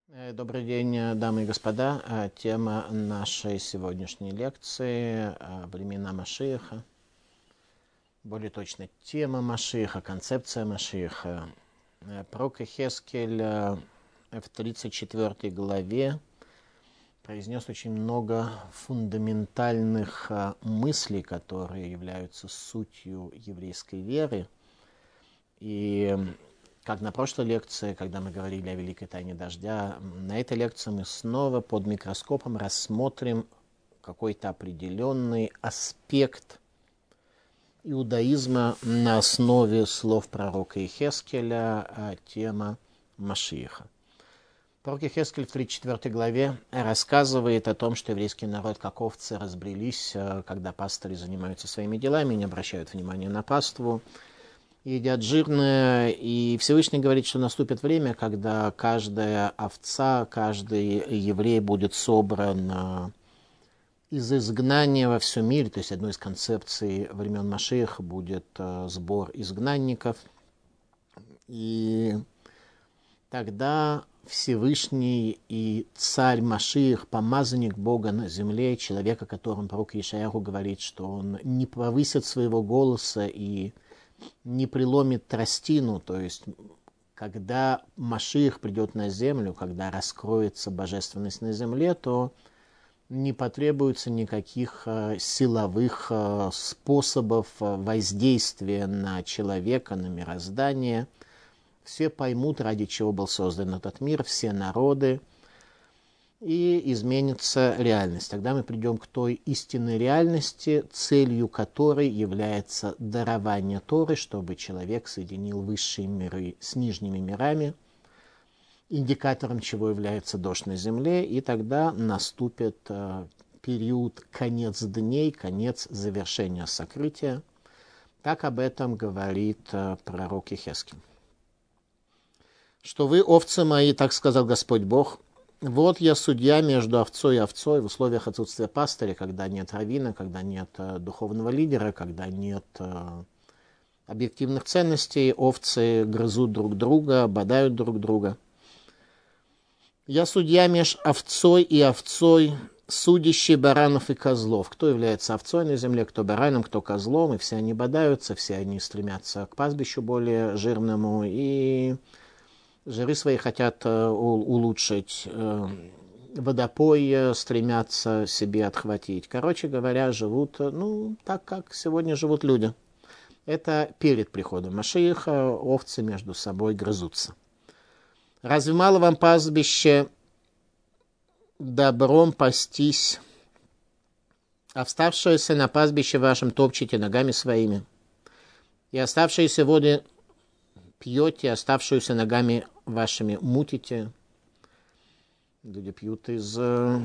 Добрый день, дамы и господа. Тема нашей сегодняшней лекции – времена Машиаха. Более точно, тема Машиаха, концепция Машиаха. Пророк Йехескель в 34 главе произнес очень много фундаментальных мыслей, которые являются сутью еврейской веры. И как на прошлой лекции, когда мы говорили о Великой Тайне Дождя, на этой лекции мы снова под микроскопом рассмотрим какой-то определенный аспект иудаизма на основе слов пророка Йехескеля, тема Машиаха. Пророк Йехескель в 34 главе рассказывает о том, что еврейский народ, как овцы, разбрелись, когда пастыри занимаются своими делами, не обращают внимания на паству, едят жирное, и Всевышний говорит, что наступит время, когда каждая овца, каждый еврей будет собран из изгнания во всем мире. То есть одной из концепций времен Машиаха будет сбор изгнанников. И тогда Всевышний и царь Машиах, помазанник Бога на земле, человек, о котором пророк Ишаяху говорит, что он не повысит своего голоса и не преломит тростину, то есть когда Машиах придет на землю, когда раскроется божественность на земле, то не потребуется никаких силовых способов воздействия на человека, на мироздание. Все поймут, ради чего был создан этот мир, все народы, и изменится реальность. Тогда мы придем к той истинной реальности, целью которой является дарование Торы, чтобы человек соединил высшие миры с нижними мирами, индикатором чего является дождь на земле, и тогда наступит период конец дней, конец завершения сокрытия. Так об этом говорит пророк Йехескель. «Что вы, овцы мои, так сказал Господь Бог, вот я судья между овцой и овцой в условиях отсутствия пастыря, когда нет раввина, когда нет духовного лидера, когда нет объективных ценностей, овцы грызут друг друга, бодают друг друга. Я судья меж овцой и овцой, судящий баранов и козлов. Кто является овцой на земле, кто бараном, кто козлом, и все они бодаются, все они стремятся к пастбищу более жирному, и жиры свои хотят улучшить, водопой стремятся себе отхватить. Короче говоря, живут, так, как сегодня живут люди. Это перед приходом Машиаха, овцы между собой грызутся. Разве мало вам пастбище добром пастись, а вставшиеся на пастбище вашем топчете ногами своими, и оставшиеся воды пьете, оставшуюся ногами вашими мутите. Люди пьют из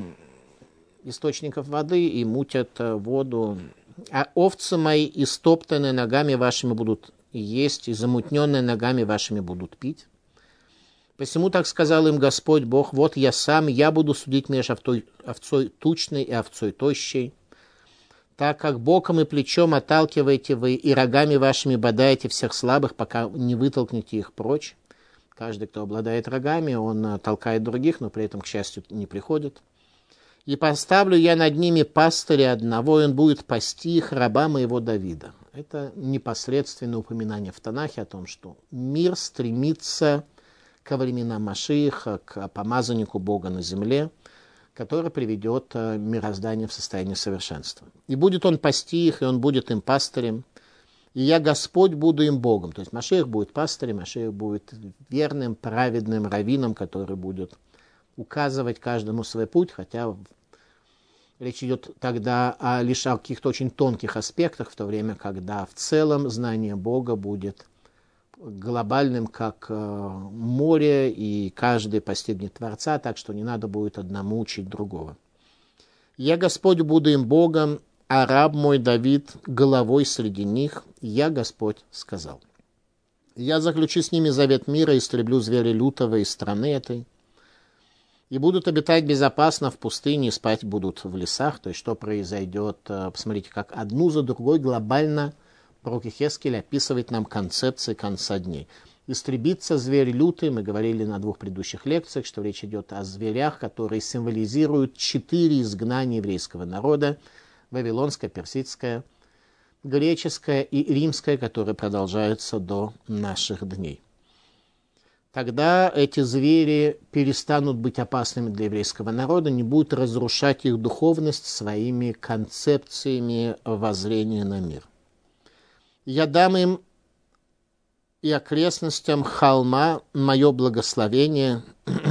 источников воды и мутят воду. А овцы мои истоптанные ногами вашими будут есть, и замутненные ногами вашими будут пить. Посему так сказал им Господь Бог, вот я сам, я буду судить между овцой тучной и овцой тощей. Так как боком и плечом отталкиваете вы и рогами вашими бодаете всех слабых, пока не вытолкнете их прочь. Каждый, кто обладает рогами, он толкает других, но при этом, к счастью, не приходит. И поставлю я над ними пастыря одного, и он будет пасти их, раба моего Давида. Это непосредственное упоминание в Танахе о том, что мир стремится ко временам Машиаха, к помазаннику Бога на земле, который приведет мироздание в состояние совершенства. И будет он пасти их, и он будет им пастырем, и я, Господь, буду им Богом. То есть Машиах будет пастырем, Машиах будет верным, праведным раввином, который будет указывать каждому свой путь, хотя речь идет тогда лишь о каких-то очень тонких аспектах, в то время, когда в целом знание Бога будет глобальным, как море, и каждый постигнет Творца, так что не надо будет одному учить другого. Я, Господь, буду им Богом, а раб мой Давид головой среди них, я, Господь, сказал. Я заключу с ними завет мира, истреблю зверя лютого из страны этой, и будут обитать безопасно в пустыне, и спать будут в лесах. То есть, что произойдет, посмотрите, как одну за другой глобально пророк Йехескель описывает нам концепции конца дней. Истребится зверь лютый. Мы говорили на 2 предыдущих лекциях, что речь идет о зверях, которые символизируют 4 изгнания еврейского народа. Вавилонское, персидское, греческое и римское, которые продолжаются до наших дней. Тогда эти звери перестанут быть опасными для еврейского народа, не будут разрушать их духовность своими концепциями воззрения на мир. Я дам им и окрестностям холма мое благословение,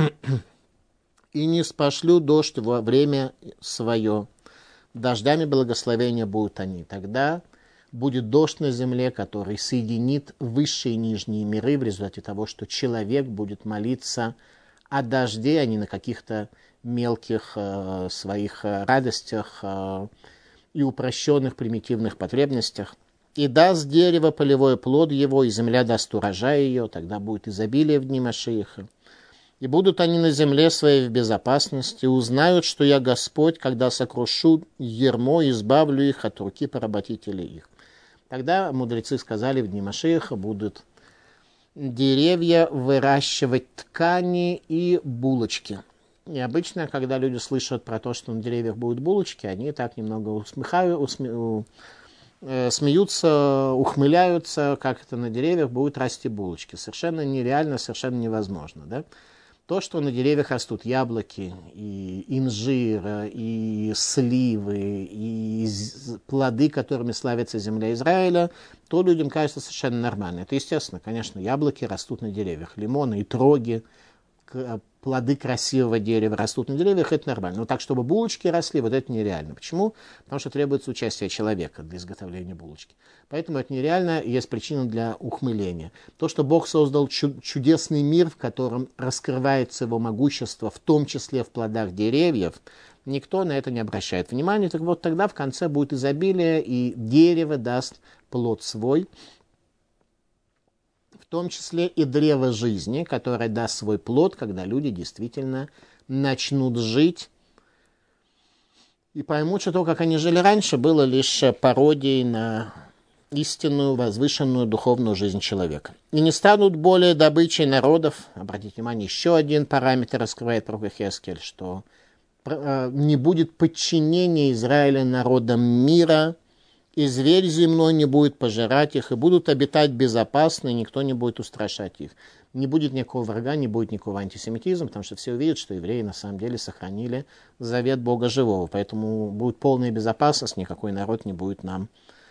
и не спошлю дождь во время свое. Дождями благословения будут они. Тогда будет дождь на земле, который соединит высшие и нижние миры в результате того, что человек будет молиться о дожде, а не на каких-то мелких своих радостях и упрощенных примитивных потребностях. И даст дерево полевой плод его, и земля даст урожай ее, тогда будет изобилие в дни Машиаха. И будут они на земле своей в безопасности, узнают, что я Господь, когда сокрушу ярмо, избавлю их от руки поработителей их. Тогда мудрецы сказали, в дни Машиаха будут деревья выращивать ткани и булочки. И обычно, когда люди слышат про то, что на деревьях будут булочки, они так немного смеются, ухмыляются, как это на деревьях будут расти булочки. Совершенно нереально, совершенно невозможно. Да? То, что на деревьях растут яблоки, и инжир, и сливы, и плоды, которыми славится земля Израиля, то людям кажется совершенно нормально. Это естественно, конечно, яблоки растут на деревьях, лимоны и троги, плоды красивого дерева растут на деревьях, это нормально. Но так, чтобы булочки росли, вот это нереально. Почему? Потому что требуется участие человека для изготовления булочки. Поэтому это нереально, и есть причина для ухмыления. То, что Бог создал чудесный мир, в котором раскрывается его могущество, в том числе в плодах деревьев, никто на это не обращает внимания. Так вот, тогда в конце будет изобилие, и дерево даст плод свой, в том числе и древо жизни, которое даст свой плод, когда люди действительно начнут жить и поймут, что то, как они жили раньше, было лишь пародией на истинную, возвышенную духовную жизнь человека. И не станут более добычей народов. Обратите внимание, еще один параметр раскрывает пророк Йехескель, что не будет подчинения Израиля народам мира, и зверь земной не будет пожирать их, и будут обитать безопасно, и никто не будет устрашать их. Не будет никакого врага, не будет никакого антисемитизма, потому что все увидят, что евреи на самом деле сохранили завет Бога живого. Поэтому будет полная безопасность, никакой народ не будет нам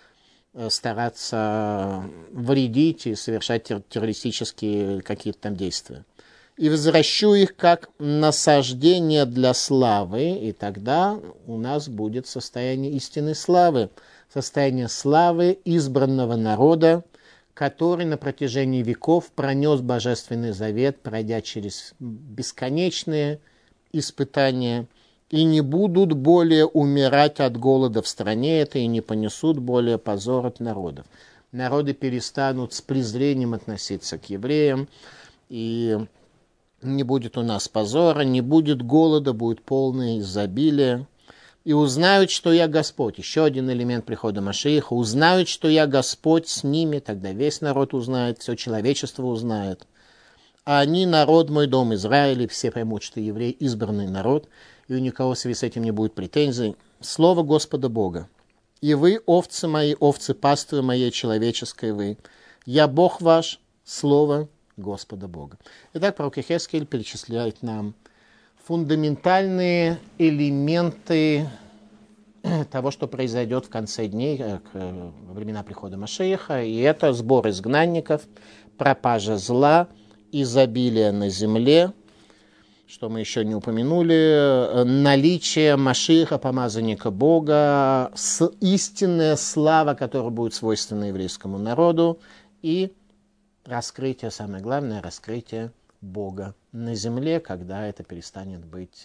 стараться вредить и совершать террористические какие-то там действия. И возвращу их как насаждение для славы, и тогда у нас будет состояние истинной славы, состояние славы избранного народа, который на протяжении веков пронес Божественный Завет, пройдя через бесконечные испытания, и не будут более умирать от голода в стране этой, и не понесут более позор от народов. Народы перестанут с презрением относиться к евреям, и не будет у нас позора, не будет голода, будет полное изобилие. И узнают, что я Господь. Еще один элемент прихода Машиаха. Узнают, что я Господь с ними, тогда весь народ узнает, все человечество узнает. А они народ мой, дом Израиля, все поймут, что еврей избранный народ, и у никого в связи с этим не будет претензий. Слово Господа Бога. И вы, овцы мои, овцы паствы моей человеческой вы. Я Бог ваш, слово Господа Бога. Итак, пророк Йехескель перечисляет нам фундаментальные элементы того, что произойдет в конце дней, во времена прихода Машиаха, и это сбор изгнанников, пропажа зла, изобилие на земле, что мы еще не упомянули, наличие Машиаха, помазанника Бога, истинная слава, которая будет свойственна еврейскому народу, и раскрытие, самое главное, раскрытие Бога на земле, когда это перестанет быть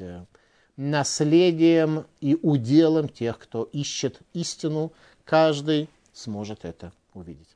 наследием и уделом тех, кто ищет истину, каждый сможет это увидеть.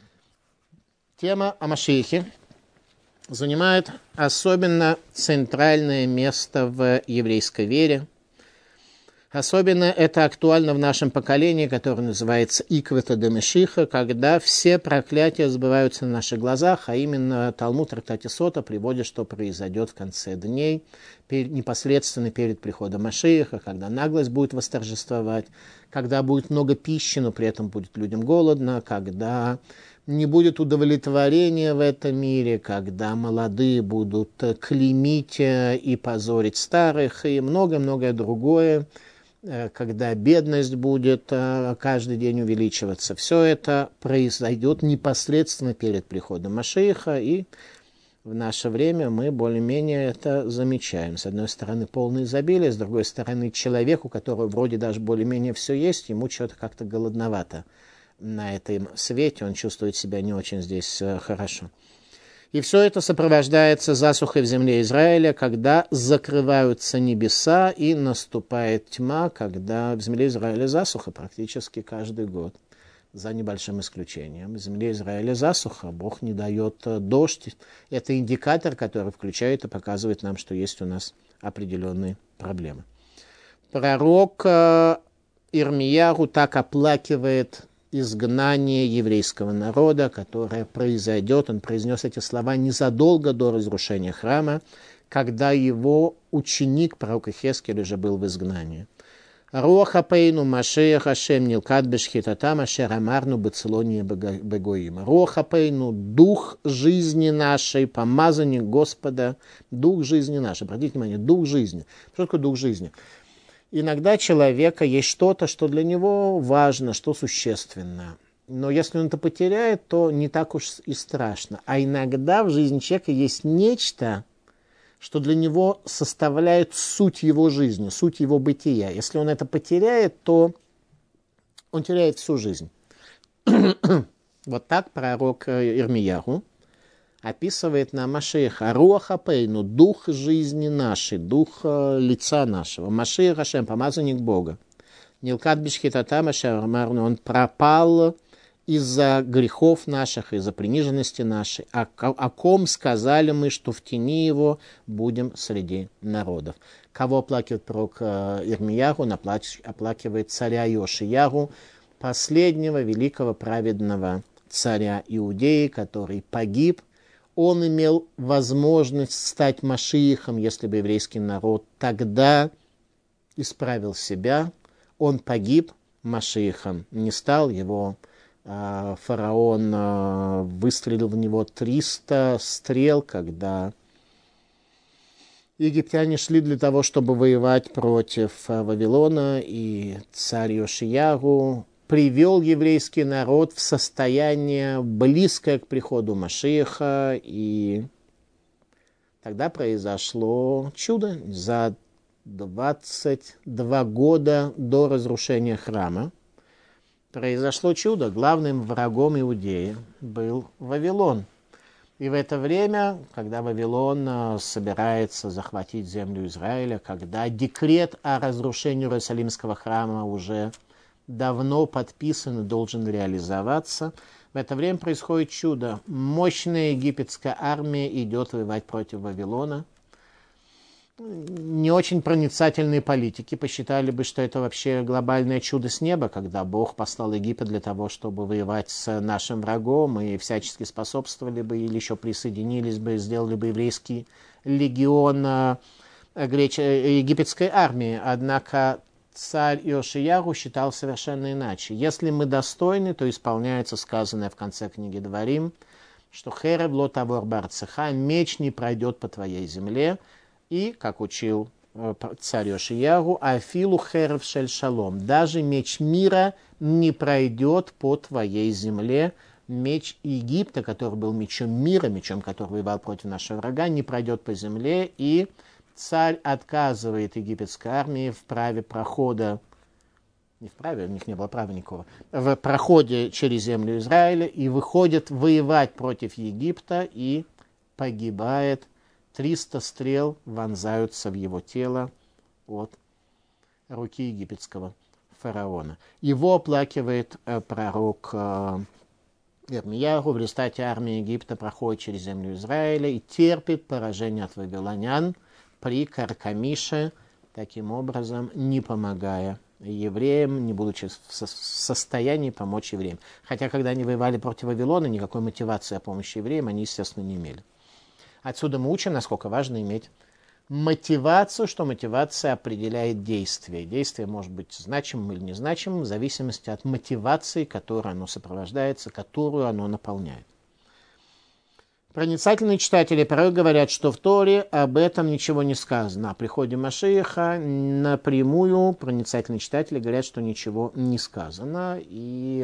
Тема о Машиахе занимает особенно центральное место в еврейской вере. Особенно это актуально в нашем поколении, которое называется Иквета де Мешиха, когда все проклятия сбываются на наших глазах, а именно Талмуд трактате Сота приводит, что произойдет в конце дней, непосредственно перед приходом Машиаха, когда наглость будет восторжествовать, когда будет много пищи, но при этом будет людям голодно, когда не будет удовлетворения в этом мире, когда молодые будут клеймить и позорить старых, и многое-многое другое, когда бедность будет каждый день увеличиваться. Все это произойдет непосредственно перед приходом Машиаха, и в наше время мы более-менее это замечаем. С одной стороны, полное изобилие, с другой стороны, человек, у которого вроде даже более-менее все есть, ему что-то как-то голодновато на этом свете, он чувствует себя не очень здесь хорошо. И все это сопровождается засухой в земле Израиля, когда закрываются небеса и наступает тьма, когда в земле Израиля засуха практически каждый год, за небольшим исключением. В земле Израиля засуха, Бог не дает дождь. Это индикатор, который включает и показывает нам, что есть у нас определенные проблемы. Пророк Ирмияху так оплакивает изгнание еврейского народа, которое произойдет. Он произнес эти слова незадолго до разрушения храма, когда его ученик, пророк Ихескель, уже был в изгнании. Руах апейну Машиах Ашем нилкат бешхитатам ашер амарну бецелония бегоима. Руах апейну, дух жизни нашей, помазанник Господа, дух жизни нашей. Обратите внимание, дух жизни. Что такое дух жизни? Иногда человека есть что-то, что для него важно, что существенно. Но если он это потеряет, то не так уж и страшно. А иногда в жизни человека есть нечто, что для него составляет суть его жизни, суть его бытия. Если он это потеряет, то он теряет всю жизнь. Вот так пророк Ирмияху описывает нам Машиаха, Руах апейну, дух жизни нашей, дух лица нашего. Машиах Ашем, помазанник Бога. Нилкат бишхитатам ашер амарну, он пропал из-за грехов наших, из-за приниженности нашей. О ком сказали мы, что в тени его будем среди народов. Кого оплакивает пророк Ирмияху? Он оплакивает царя Йошиягу, последнего великого праведного царя Иудеи, который погиб. Он имел возможность стать Машиахом, если бы еврейский народ тогда исправил себя. Он погиб, Машиахом не стал. Его фараон выстрелил в него 300 стрел, когда египтяне шли для того, чтобы воевать против Вавилона, и царь Йошиягу привел еврейский народ в состояние, близкое к приходу Машиаха, и тогда произошло чудо. За 22 года до разрушения храма произошло чудо. Главным врагом Иудеи был Вавилон. И в это время, когда Вавилон собирается захватить землю Израиля, когда декрет о разрушении Иерусалимского храма уже давно подписан и должен реализоваться, в это время происходит чудо. Мощная египетская армия идет воевать против Вавилона. Не очень проницательные политики посчитали бы, что это вообще глобальное чудо с неба, когда Бог послал Египет для того, чтобы воевать с нашим врагом, и всячески способствовали бы или еще присоединились бы, сделали бы еврейский легион египетской армии. Однако царь Йошиягу считал совершенно иначе. Если мы достойны, то исполняется сказанное в конце книги Дворим, что «Херев ло тавор барцеха», меч не пройдет по твоей земле, и, как учил царь Йошиягу, «Афилу херев шель шалом», даже меч мира не пройдет по твоей земле. Меч Египта, который был мечом мира, мечом, который воевал против нашего врага, не пройдет по земле, и царь отказывает египетской армии в праве прохода, не в праве, у них не было права никакого, в проходе через землю Израиля, и выходит воевать против Египта, и погибает. 300 стрел вонзаются в его тело от руки египетского фараона. Его оплакивает пророк Ирмияху. В результате армия Египта проходит через землю Израиля и терпит поражение от вавилонян при Каркамише таким образом не помогая евреям, не будучи в состоянии помочь евреям. Хотя, когда они воевали против Вавилона, никакой мотивации о помощи евреям они, естественно, не имели. Отсюда мы учим, насколько важно иметь мотивацию, что мотивация определяет действие. Действие может быть значимым или незначимым в зависимости от мотивации, которой оно сопровождается, которую оно наполняет. Проницательные читатели порой говорят, что в Торе об этом ничего не сказано. О приходе Машиаха напрямую проницательные читатели говорят, что ничего не сказано. И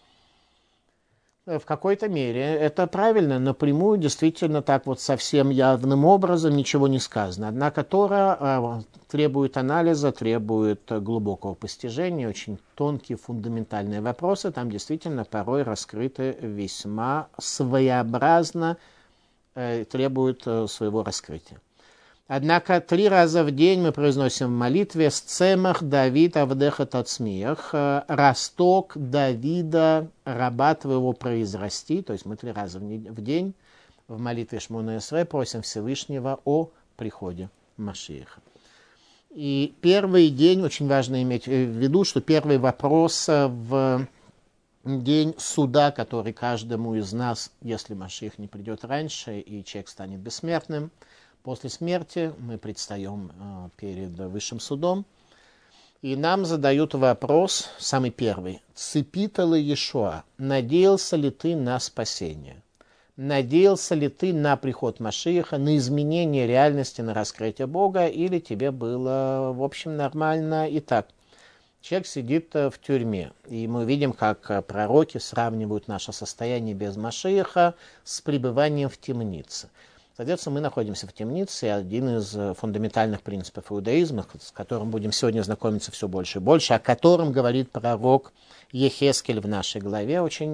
в какой-то мере это правильно. Напрямую действительно так вот совсем явным образом ничего не сказано. Однако Тора требует анализа, требует глубокого постижения. Очень тонкие фундаментальные вопросы там действительно порой раскрыты весьма своеобразно, требуют своего раскрытия. Однако 3 раза в день мы произносим в молитве «Сцемах Давид Авдеха Тацмиях», «Росток Давида, раба твоего произрасти», то есть мы 3 раза в день в молитве Шмона Эсре просим Всевышнего о приходе Машиаха. И первый день, очень важно иметь в виду, что первый вопрос в день суда, который каждому из нас, если Машиах не придет раньше и человек станет бессмертным, после смерти мы предстаем перед высшим судом, и нам задают вопрос, самый первый, «Ципита ли Иешуа, надеялся ли ты на спасение? Надеялся ли ты на приход Машиаха, на изменение реальности, на раскрытие Бога, или тебе было, в общем, нормально и так?» Человек сидит в тюрьме, и мы видим, как пророки сравнивают наше состояние без Машиаха с пребыванием в темнице. Соответственно, мы находимся в темнице, и один из фундаментальных принципов иудаизма, с которым будем сегодня знакомиться все больше и больше, о котором говорит пророк Ехескель в нашей главе, очень,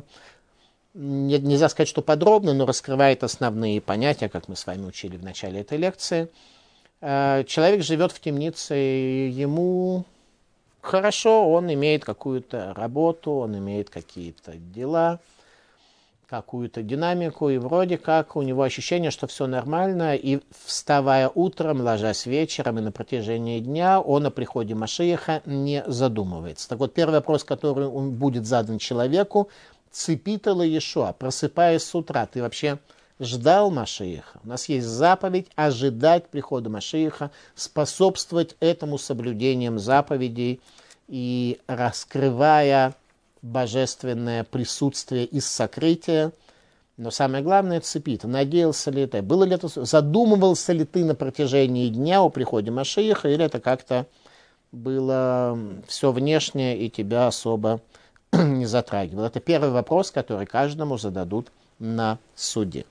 нельзя сказать, что подробно, но раскрывает основные понятия, как мы с вами учили в начале этой лекции. Человек живет в темнице, и ему хорошо, он имеет какую-то работу, он имеет какие-то дела, какую-то динамику, и вроде как у него ощущение, что все нормально, и вставая утром, ложась вечером и на протяжении дня, он о приходе Машиаха не задумывается. Так вот, первый вопрос, который он будет задан человеку, «Ципита ли Иешуа, просыпаясь с утра, ты вообще ждал Машиаха?» У нас есть заповедь ожидать прихода Машиаха, способствовать этому соблюдением заповедей и раскрывая божественное присутствие из сокрытия. Но самое главное — цепит. Надеялся ли ты? Было ли это, задумывался ли ты на протяжении дня о приходе Машиаха, или это как-то было все внешнее и тебя особо не затрагивало? Это первый вопрос, который каждому зададут на суде.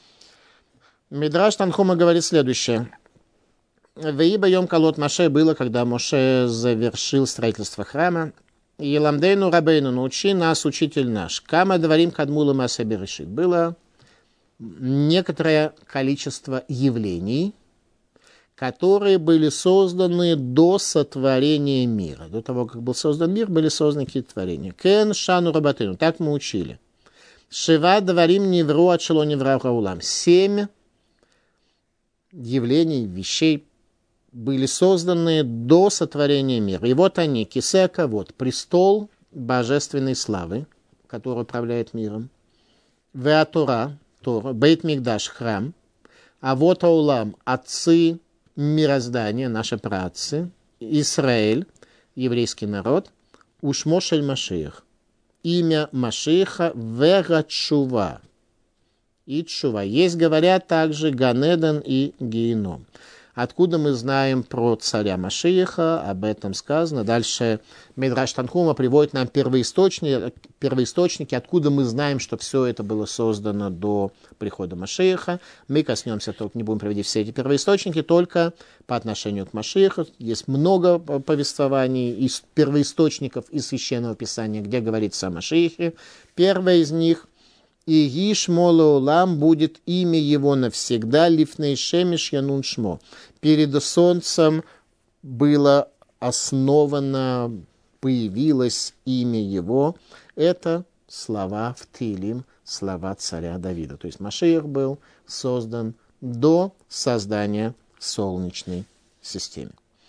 Мидраш Танхума говорит следующее. «Веиба йом колот Моше» было, когда Моше завершил строительство храма. «Еламдейну рабейну, научи нас, учитель наш. Кама дворим кадмула маасе берешит». Было некоторое количество явлений, которые были созданы до сотворения мира. До того, как был создан мир, были созданы какие-то творения. «Кен шану рабатыну». Так мы учили. «Шива дворим невру от шело невра раулам». 7 явлений, вещей были созданы до сотворения мира. И вот они, кисека, вот, престол божественной славы, который управляет миром. Веатора, Тора, Бейт Микдаш, храм. А вот Аулам, отцы мироздания, наши праотцы. Исраэль, еврейский народ. Ушмошель Машиах. Имя Машиаха Верачува. И Чува. Есть, говорят, также Ганеден и Геином. Откуда мы знаем про царя Машиаха? Об этом сказано. Дальше Мидраш Танхума приводит нам первоисточники, откуда мы знаем, что все это было создано до прихода Машиаха. Мы коснемся, только не будем приводить все эти первоисточники, только по отношению к Машиаху. Есть много повествований из первоисточников из Священного Писания, где говорится о Машиахе. Первое из них — «И Гишмо Леолам будет имя его навсегда, лифней шемеш янун шмо». Перед солнцем было основано, появилось имя его. Это слова в Тилим, слова царя Давида. То есть Машиах был создан до создания Солнечной системы.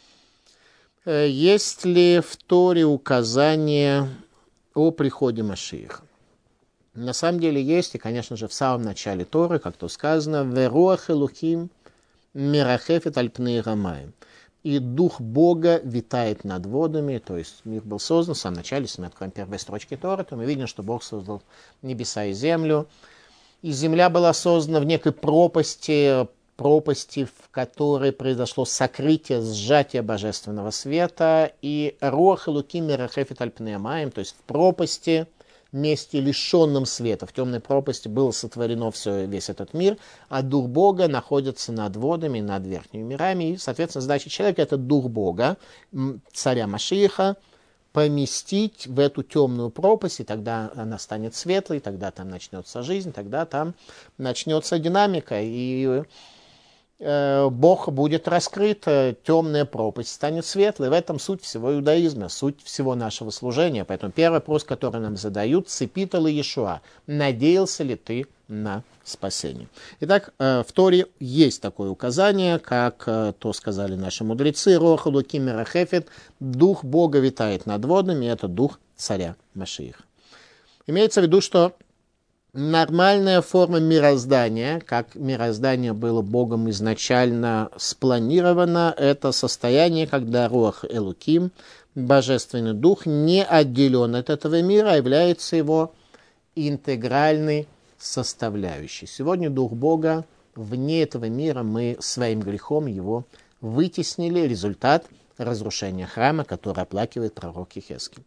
Есть ли в Торе указание о приходе Машиаха? На самом деле есть, и, конечно же, в самом начале Торы, как то сказано, «Веруах Элухим мирахефет аль пней рамаим». И Дух Бога витает над водами, то есть мир был создан в самом начале, если мы откроем первые строчки Торы, то мы видим, что Бог создал небеса и землю. И земля была создана в некой пропасти, в которой произошло сокрытие, сжатие божественного света, и руах элуким мирахефет аль пней рамаим, то есть в пропасти, месте, лишенном света, в темной пропасти было сотворено весь этот мир, а Дух Бога находится над водами, над верхними мирами, и, соответственно, задача человека — это Дух Бога, царя Машиаха, поместить в эту темную пропасть, и тогда она станет светлой, тогда там начнется жизнь, тогда там начнется динамика, и Бог будет раскрыт, темная пропасть станет светлой. В этом суть всего иудаизма, суть всего нашего служения. Поэтому первый вопрос, который нам задают: «Ципита ли Иешуа?» Надеялся ли ты на спасение? Итак, в Торе есть такое указание, как то сказали наши мудрецы: «Руах элуким мирахефет», Дух Бога витает над водами, и это Дух царя Машиаха. Имеется в виду, что нормальная форма мироздания, как мироздание было Богом изначально спланировано, это состояние, когда Руах Элуким, Божественный Дух, не отделен от этого мира, а является его интегральной составляющей. Сегодня Дух Бога вне этого мира, мы своим грехом его вытеснили, результат разрушения храма, который оплакивает пророк Йехескель.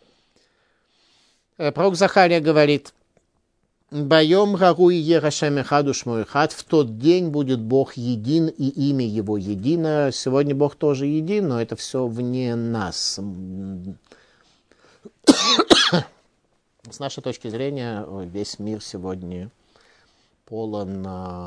Пророк Захария говорит: «Байом гаруй ерашем эхаду шмо эхад», в тот день будет Бог един и имя Его едино. Сегодня Бог тоже един, но это все вне нас. С нашей точки зрения, весь мир сегодня полон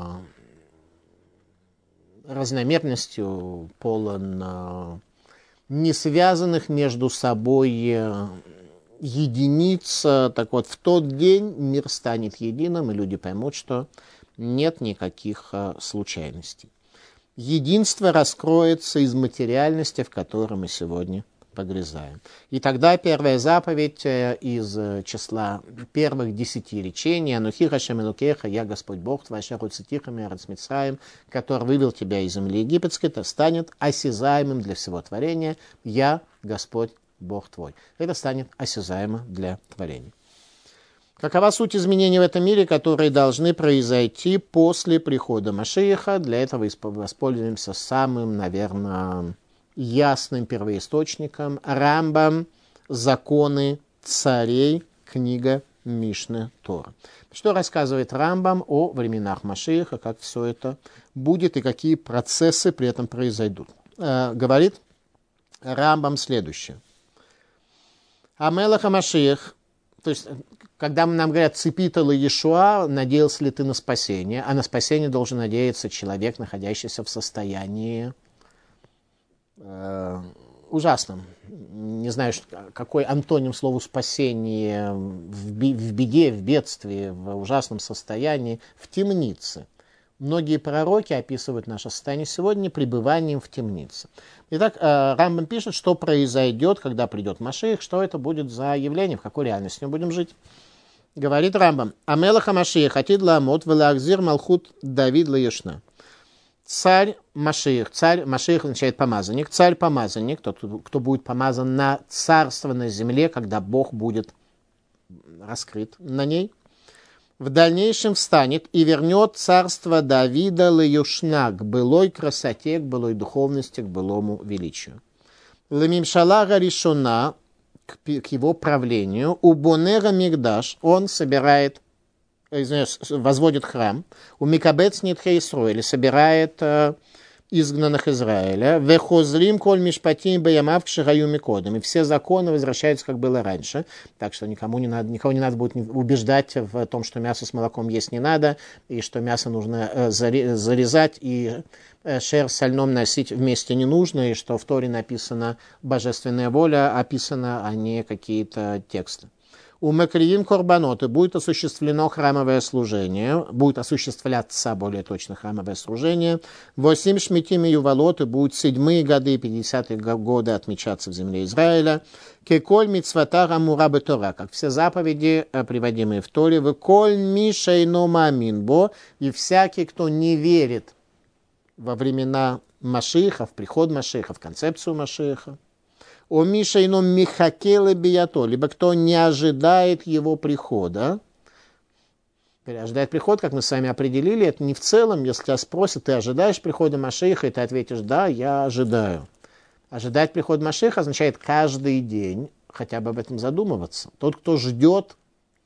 разномерностью, полон несвязанных между собой единиц. Так вот, в тот день мир станет единым, и люди поймут, что нет никаких случайностей. Единство раскроется из материальности, в которой мы сегодня погрязаем. И тогда первая заповедь из числа первых 10 речений: «Анухи Хашем Элокеха, я Господь Бог твой, ашер хоцетиха миэрец Мицраим», который вывел тебя из земли египетской, это станет осязаемым для всего творения: «Я Господь Бог твой». Это станет осязаемо для творения. Какова суть изменений в этом мире, которые должны произойти после прихода Машиаха? Для этого воспользуемся самым, наверное, ясным первоисточником — Рамбам, «Законы царей», книга Мишне Тора. Что рассказывает Рамбам о временах Машиаха, как все это будет и какие процессы при этом произойдут? Говорит Рамбам следующее. Амелах Машиах, то есть, когда нам говорят «Ципита ли Иешуа», надеялся ли ты на спасение, а на спасение должен надеяться человек, находящийся в состоянии ужасном. Не знаю, какой антоним слову «спасение», в беде, в бедствии, в ужасном состоянии, в темнице. Многие пророки описывают наше состояние сегодня пребыванием в темнице. Итак, Рамбам пишет, что произойдет, когда придет Машиах, что это будет за явление, в какой реальности мы будем жить. Говорит Рамбам: «Амелаха Машиах атид ламот велахзир малхут Давид лаешна». Царь Машиах означает помазанник, царь-помазанник, кто будет помазан на царство на земле, когда Бог будет раскрыт на ней, в дальнейшем встанет и вернет царство Давида леюшна, к былой красоте, к былой духовности, к былому величию. Лемимшала гаришона, к его правлению, у Бонера Мигдаш, он собирает, возводит храм, у Микабец Нитхе Исроэля, собирает изгнанных Израиля, вехозрим коль мишпатим баямав кшираю микодом, и все законы возвращаются, как было раньше, так что никого не надо будет убеждать в том, что мясо с молоком есть не надо, и что мясо нужно зарезать, и шерсть со льном носить вместе не нужно, и что в Торе написана божественная воля, описана, а не какие-то тексты. У Макриим Корбанот, и будет осуществлено храмовое служение, будет осуществляться, более точно, храмовое служение. 8 шмитим и ювалот, и будут 7-е годы, 50-е годы отмечаться в земле Израиля. Кеколь мицвата рамура бетора, как все заповеди, приводимые в Торе. Веколь мишейно маминбо, и всякий, кто не верит во времена Машиха, в приход Машиха, в концепцию Машиха. О мишейном михакеле бията, либо кто не ожидает его прихода. Ожидает приход, как мы с вами определили, это не в целом, если тебя спросят, ты ожидаешь прихода Машиха, и ты ответишь, да, я ожидаю. Ожидать прихода Машиха означает каждый день хотя бы об этом задумываться. Тот, кто ждет,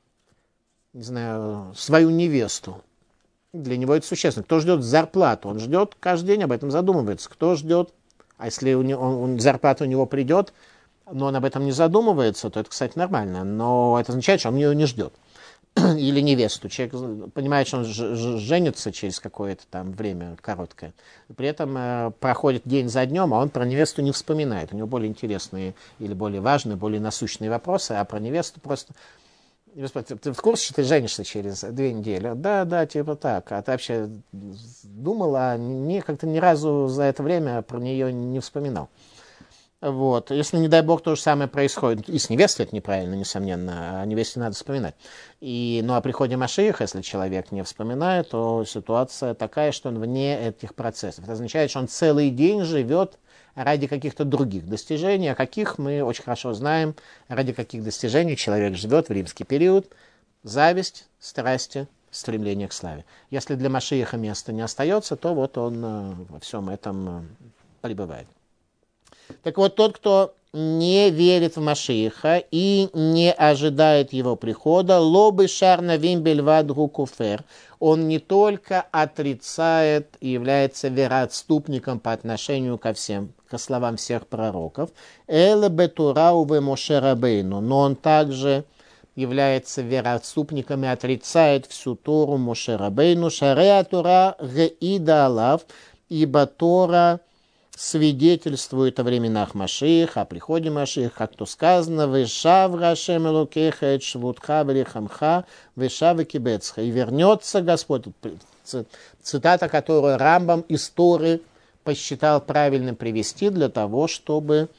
не знаю, свою невесту, для него это существенно. Кто ждет зарплату, он ждет, каждый день об этом задумывается. Кто ждет, а если зарплата у него придет, но он об этом не задумывается, то это, кстати, нормально. Но это означает, что он ее не ждет. Или невесту. Человек понимает, что он женится через какое-то там время короткое. При этом проходит день за днем, а он про невесту не вспоминает. У него более интересные или более важные, более насущные вопросы, а про невесту просто... Ты в курсе, что ты женишься через 2 недели? Да, типа так. А ты вообще думала, как-то ни разу за это время про нее не вспоминал. Вот. Если, не дай бог, то же самое происходит. И с невестой это неправильно, несомненно. О невесте надо вспоминать. Ну, о приходе Машиаха, если человек не вспоминает, то ситуация такая, что он вне этих процессов. Это означает, что он целый день живет ради каких-то других достижений, о каких мы очень хорошо знаем, ради каких достижений человек живет в римский период. Зависть, страсти, стремление к славе. Если для Машиаха места не остается, то вот он во всем этом пребывает. Так вот, тот, кто не верит в Машиаха и не ожидает его прихода, лобы шарнавим бельвадгу куфер, он не только отрицает и является вероотступником по отношению ко словам всех пророков, эле бетурау ве Моше Рабейну, но он также является вероотступником и отрицает всю Тору Моше Рабейну, шареа Тора геида алав, ибо Тора свидетельствует о временах Машиаха, о приходе Машиаха, как то сказано, «Вешав Рашем Элокеха эт швутха велихамха, вешав кибецха». И вернется Господь, цитата, которую Рамбам из Торы посчитал правильным привести для того, чтобы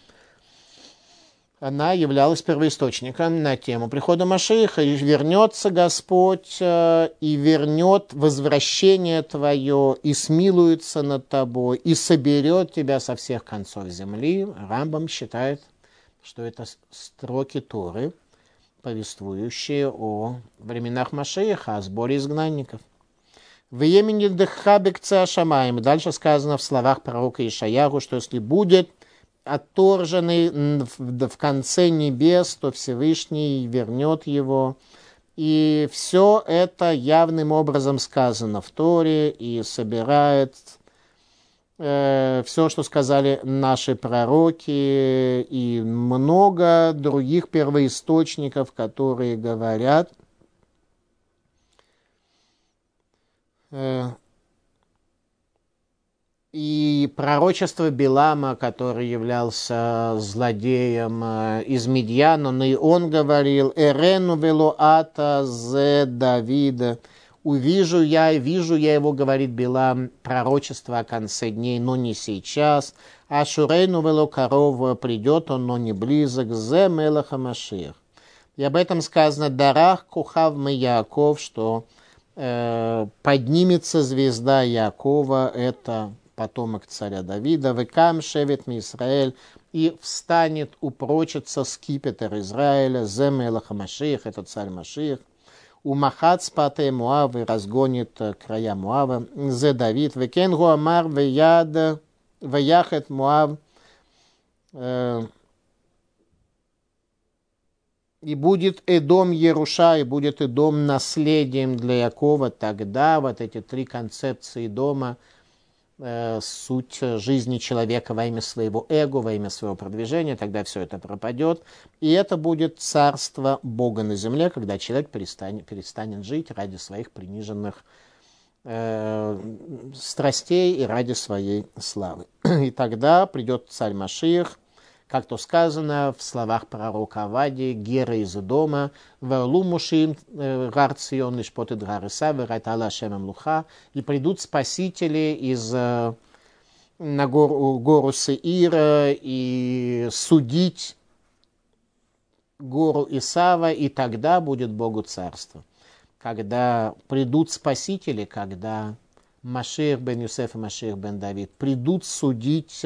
она являлась первоисточником на тему прихода Машиаха. И вернется Господь, и вернет возвращение твое, и смилуется над тобой, и соберет тебя со всех концов земли. Рамбам считает, что это строки Торы, повествующие о временах Машиаха, о сборе изгнанников. В Йемени Дехабек Цеашамаем. Дальше сказано в словах пророка Ишаяху, что если будет отторженный в конце небес, то Всевышний вернет его. И все это явным образом сказано в Торе и собирает все, что сказали наши пророки, и много других первоисточников, которые говорят, и пророчество Билама, который являлся злодеем из Мидьяна, но и он говорил: «Эрену велоата зе Давида». «Вижу я его, говорит Билам, пророчество о конце дней, но не сейчас. А шурейну вело коров, придет он, но не близок, зе мелаха Машиах». И об этом сказано: «Дарах кухав мы Яаков», что поднимется звезда Яакова, это потомок царя Давида, «Векам шевет ми Исраэль», и встанет, упрочится скипетр Израиля, «Зе мелаха Машиах», это царь Машиах, «Умахат спате Муав», и разгонит края Муава, «Зе Давид», «Векен гуамар веяхет Муав», и будет Эдом Еруша, и будет Эдом наследием для Якова. Тогда вот эти 3 концепции дома, суть жизни человека во имя своего эго, во имя своего продвижения, тогда все это пропадет. И это будет царство Бога на земле, когда человек перестанет жить ради своих приниженных страстей и ради своей славы. И тогда придет царь Машиах, как то сказано в словах пророка Авадии: «Гера из дома, варлу мушим гар Цион лишпот эт гар Иса, врайтала шемем луха», и придут спасители на гору Сеира и судить гору Исава, и тогда будет Богу царство. Когда придут спасители, когда Машиах бен Юсеф и Машиах бен Давид придут судить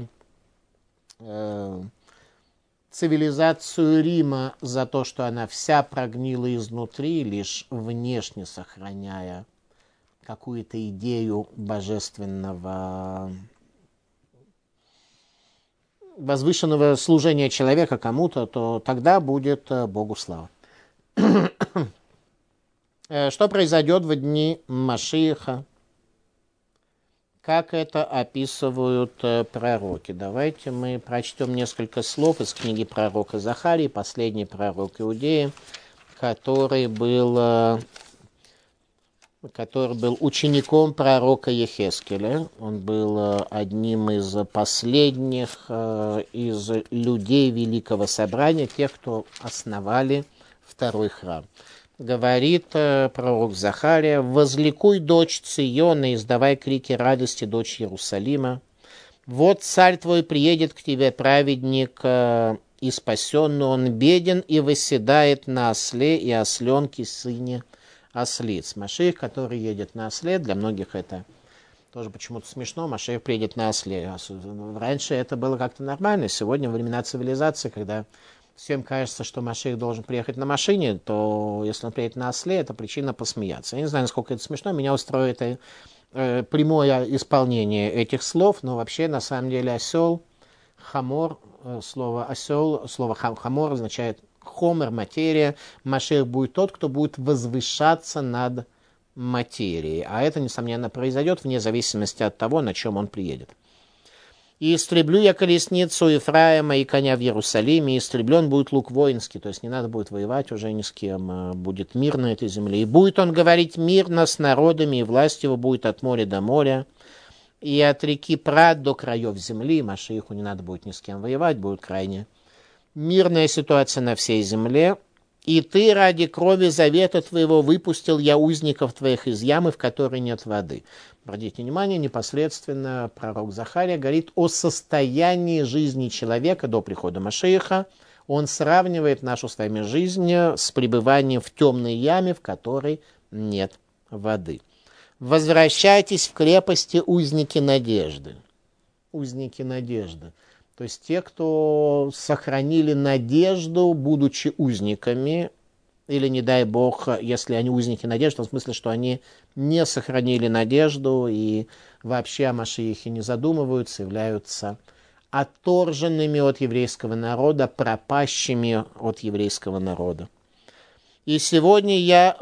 цивилизацию Рима за то, что она вся прогнила изнутри, лишь внешне сохраняя какую-то идею божественного, возвышенного служения человека кому-то, то тогда будет Богу слава. Что произойдет в дни Машиаха? Как это описывают пророки? Давайте мы прочтем несколько слов из книги пророка Захарии, последний пророк Иудеи, который был учеником пророка Ехескеля. Он был одним из последних из людей Великого Собрания, тех, кто основали второй храм. Говорит пророк Захария: «Возликуй, дочь Циона, издавай крики радости, дочь Иерусалима. Вот царь твой приедет к тебе, праведник и спасенный, он беден и восседает на осле и осленке, сыне ослиц». Машиах, который едет на осле, для многих это тоже почему-то смешно. Машиах приедет на осле. Раньше это было как-то нормально. Сегодня, во времена цивилизации, когда всем кажется, что Машиах должен приехать на машине, то если он приедет на осле, это причина посмеяться. Я не знаю, насколько это смешно, меня устроит прямое исполнение этих слов, но вообще, на самом деле, осел, хамор, слово осел, слово хамор означает хомер, материя. Машиах будет тот, кто будет возвышаться над материей. А это, несомненно, произойдет вне зависимости от того, на чем он приедет. «И истреблю я колесницу Ефраима и коня в Иерусалиме, и истреблен будет лук воинский», то есть не надо будет воевать уже ни с кем, будет мир на этой земле. «И будет он говорить мирно с народами, и власть его будет от моря до моря, и от реки Прат до краев земли». Машиаху не надо будет ни с кем воевать, будет крайне мирная ситуация на всей земле. «И ты ради крови завета твоего выпустил я узников твоих из ямы, в которой нет воды». Обратите внимание, непосредственно пророк Захария говорит о состоянии жизни человека до прихода Машиаха. Он сравнивает нашу с вами жизнь с пребыванием в темной яме, в которой нет воды. «Возвращайтесь в крепости, узники надежды». Узники надежды. То есть те, кто сохранили надежду, будучи узниками, или, не дай бог, если они узники надежды, в смысле, что они не сохранили надежду и вообще о Машиахе не задумываются, являются отторженными от еврейского народа, пропащими от еврейского народа. «И сегодня я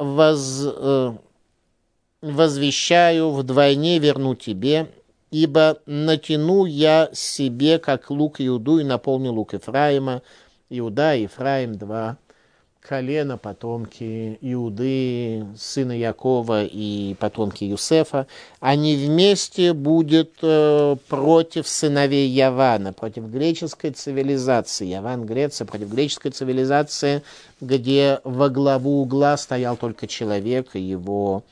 возвещаю, вдвойне верну тебе, ибо натяну я себе, как лук Иуду, и наполню лук Ефраима». Иуда и Ефраим, два колена, потомки Иуды, сына Якова и потомки Юсефа. Они вместе будут против сыновей Явана, против греческой цивилизации. Яван, Греция, против греческой цивилизации, где во главу угла стоял только человек и его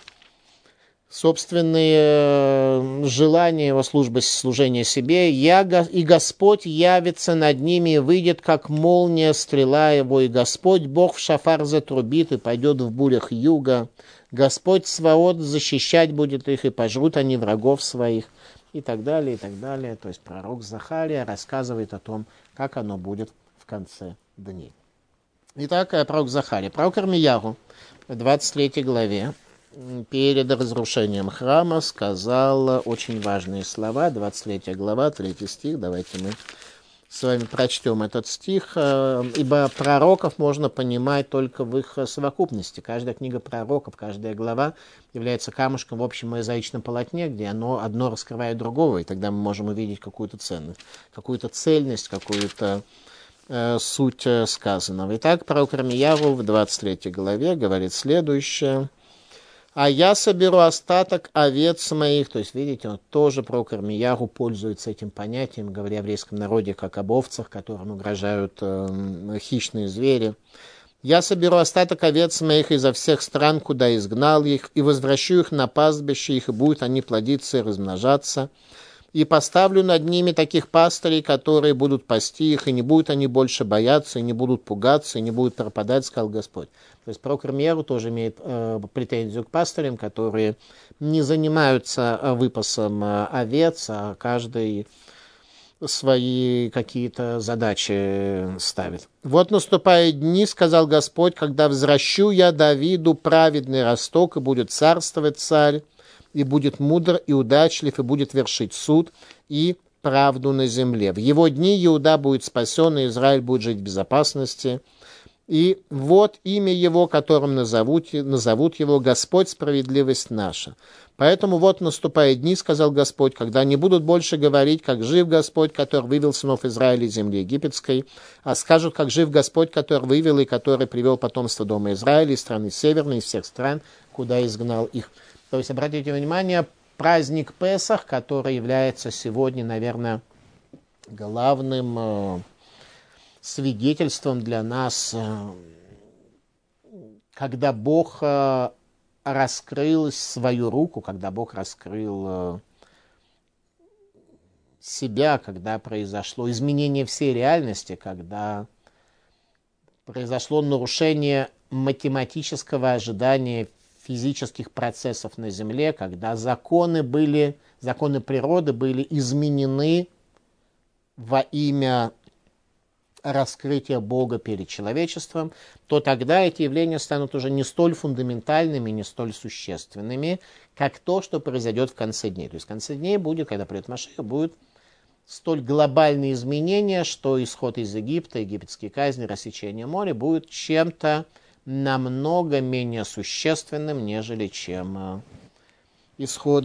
собственные желания, его служения себе. И Господь явится над ними, и выйдет, как молния, стрела его, и Господь Бог в шафар затрубит, и пойдет в бурях юга. Господь Цваот защищать будет их, и пожрут они врагов своих, и так далее, и так далее. То есть пророк Захария рассказывает о том, как оно будет в конце дней. Итак, пророк Захария. Пророк Ирмиягу в 23 главе перед разрушением храма сказал очень важные слова. 23 глава, 3 стих. Давайте мы с вами прочтем этот стих. «Ибо пророков можно понимать только в их совокупности». Каждая книга пророков, каждая глава является камушком в общем мозаичном полотне, где оно одно раскрывает другого, и тогда мы можем увидеть какую-то ценность, какую-то цельность, какую-то суть сказанного. Итак, пророк Ирмиягу в 23 главе говорит следующее. а я соберу остаток овец моих. То есть, видите, он тоже, пророк Ирмиягу, пользуется этим понятием, говоря о еврейском народе как об овцах, которым угрожают хищные звери. Я соберу остаток овец моих изо всех стран, куда изгнал их, и возвращу их на пастбище их, и будут они плодиться и размножаться. И поставлю над ними таких пастырей, которые будут пасти их, и не будут они больше бояться, и не будут пугаться, и не будут пропадать, сказал Господь. То есть пророк Ирмиягу тоже имеет претензию к пастырям, которые не занимаются выпасом овец, а каждый свои какие-то задачи ставит. «Вот наступают дни, — сказал Господь, — когда возвращу я Давиду праведный росток, и будет царствовать царь, и будет мудр и удачлив, и будет вершить суд и правду на земле. В его дни Иуда будет спасен, и Израиль будет жить в безопасности. И вот имя его, которым назовут его Господь, справедливость наша. Поэтому вот наступают дни, — сказал Господь, — когда не будут больше говорить, как жив Господь, который вывел сынов Израиля из земли египетской, а скажут, как жив Господь, который вывел и который привел потомство дома Израиля из страны северной, из всех стран, куда изгнал их». То есть, обратите внимание, праздник Песах, который является сегодня, наверное, главным свидетельством для нас, когда Бог раскрыл свою руку, когда Бог раскрыл себя, когда произошло изменение всей реальности, когда произошло нарушение математического ожидания физических процессов на Земле, когда законы природы были изменены во имя раскрытия Бога перед человечеством, то тогда эти явления станут уже не столь фундаментальными, не столь существенными, как то, что произойдет в конце дней. То есть в конце дней будет, когда придет Машиах, будут столь глобальные изменения, что исход из Египта, египетские казни, рассечение моря будет чем-то намного менее существенным, нежели чем исход,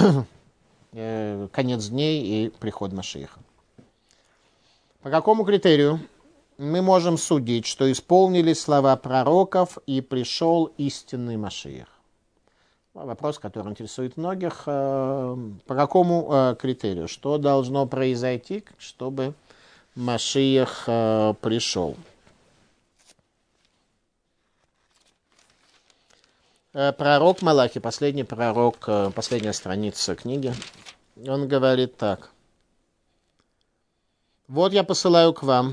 конец дней и приход Машиаха. По какому критерию мы можем судить, что исполнились слова пророков и пришел истинный Машиах? Вопрос, который интересует многих. По какому критерию? Что должно произойти, чтобы Машиах пришел? Пророк Малахи, последний пророк, последняя страница книги, он говорит так. «Вот я посылаю к вам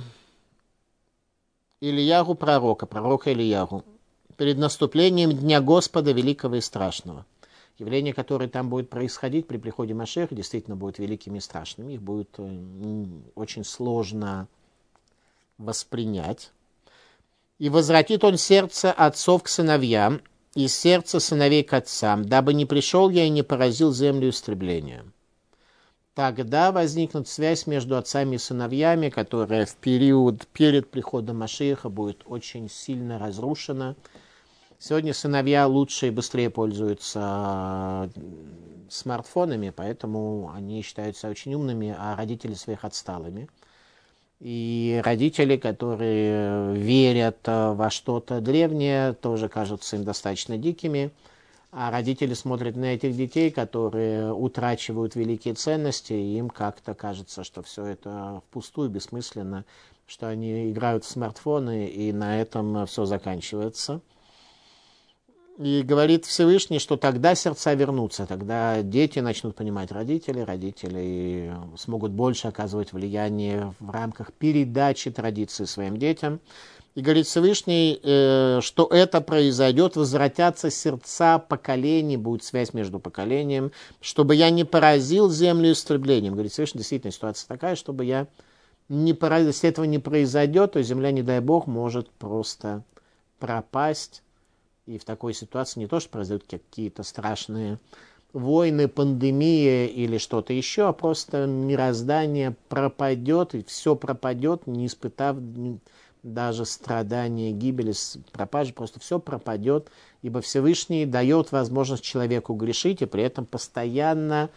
Ильягу пророка Ильягу, перед наступлением Дня Господа Великого и Страшного». Явления, которые там будут происходить при приходе Машиаха, действительно будут великими и страшными. Их будет очень сложно воспринять. «И возвратит он сердце отцов к сыновьям, и сердце сыновей к отцам, дабы не пришел я и не поразил землю истреблением. Тогда возникнет связь между отцами и сыновьями, которая в период перед приходом Машиаха будет очень сильно разрушена. Сегодня сыновья лучше и быстрее пользуются смартфонами, поэтому они считаются очень умными, а родители своих отсталыми. И родители, которые верят во что-то древнее, тоже кажутся им достаточно дикими. А родители смотрят на этих детей, которые утрачивают великие ценности, и им как-то кажется, что все это впустую, бессмысленно, что они играют в смартфоны, и на этом все заканчивается. И говорит Всевышний, что тогда сердца вернутся, тогда дети начнут понимать родители смогут больше оказывать влияние в рамках передачи традиций своим детям. И говорит Всевышний, что это произойдет, возвратятся сердца поколений, будет связь между поколениями, чтобы я не поразил землю истреблением. Говорит Всевышний, действительно ситуация такая, чтобы я не поразил, если этого не произойдет, то земля, не дай Бог, может просто пропасть. И в такой ситуации не то, что произойдут какие-то страшные войны, пандемия или что-то еще, а просто мироздание пропадет, и все пропадет, не испытав даже страдания, гибели, пропажи, просто все пропадет, ибо Всевышний дает возможность человеку грешить, и при этом постоянно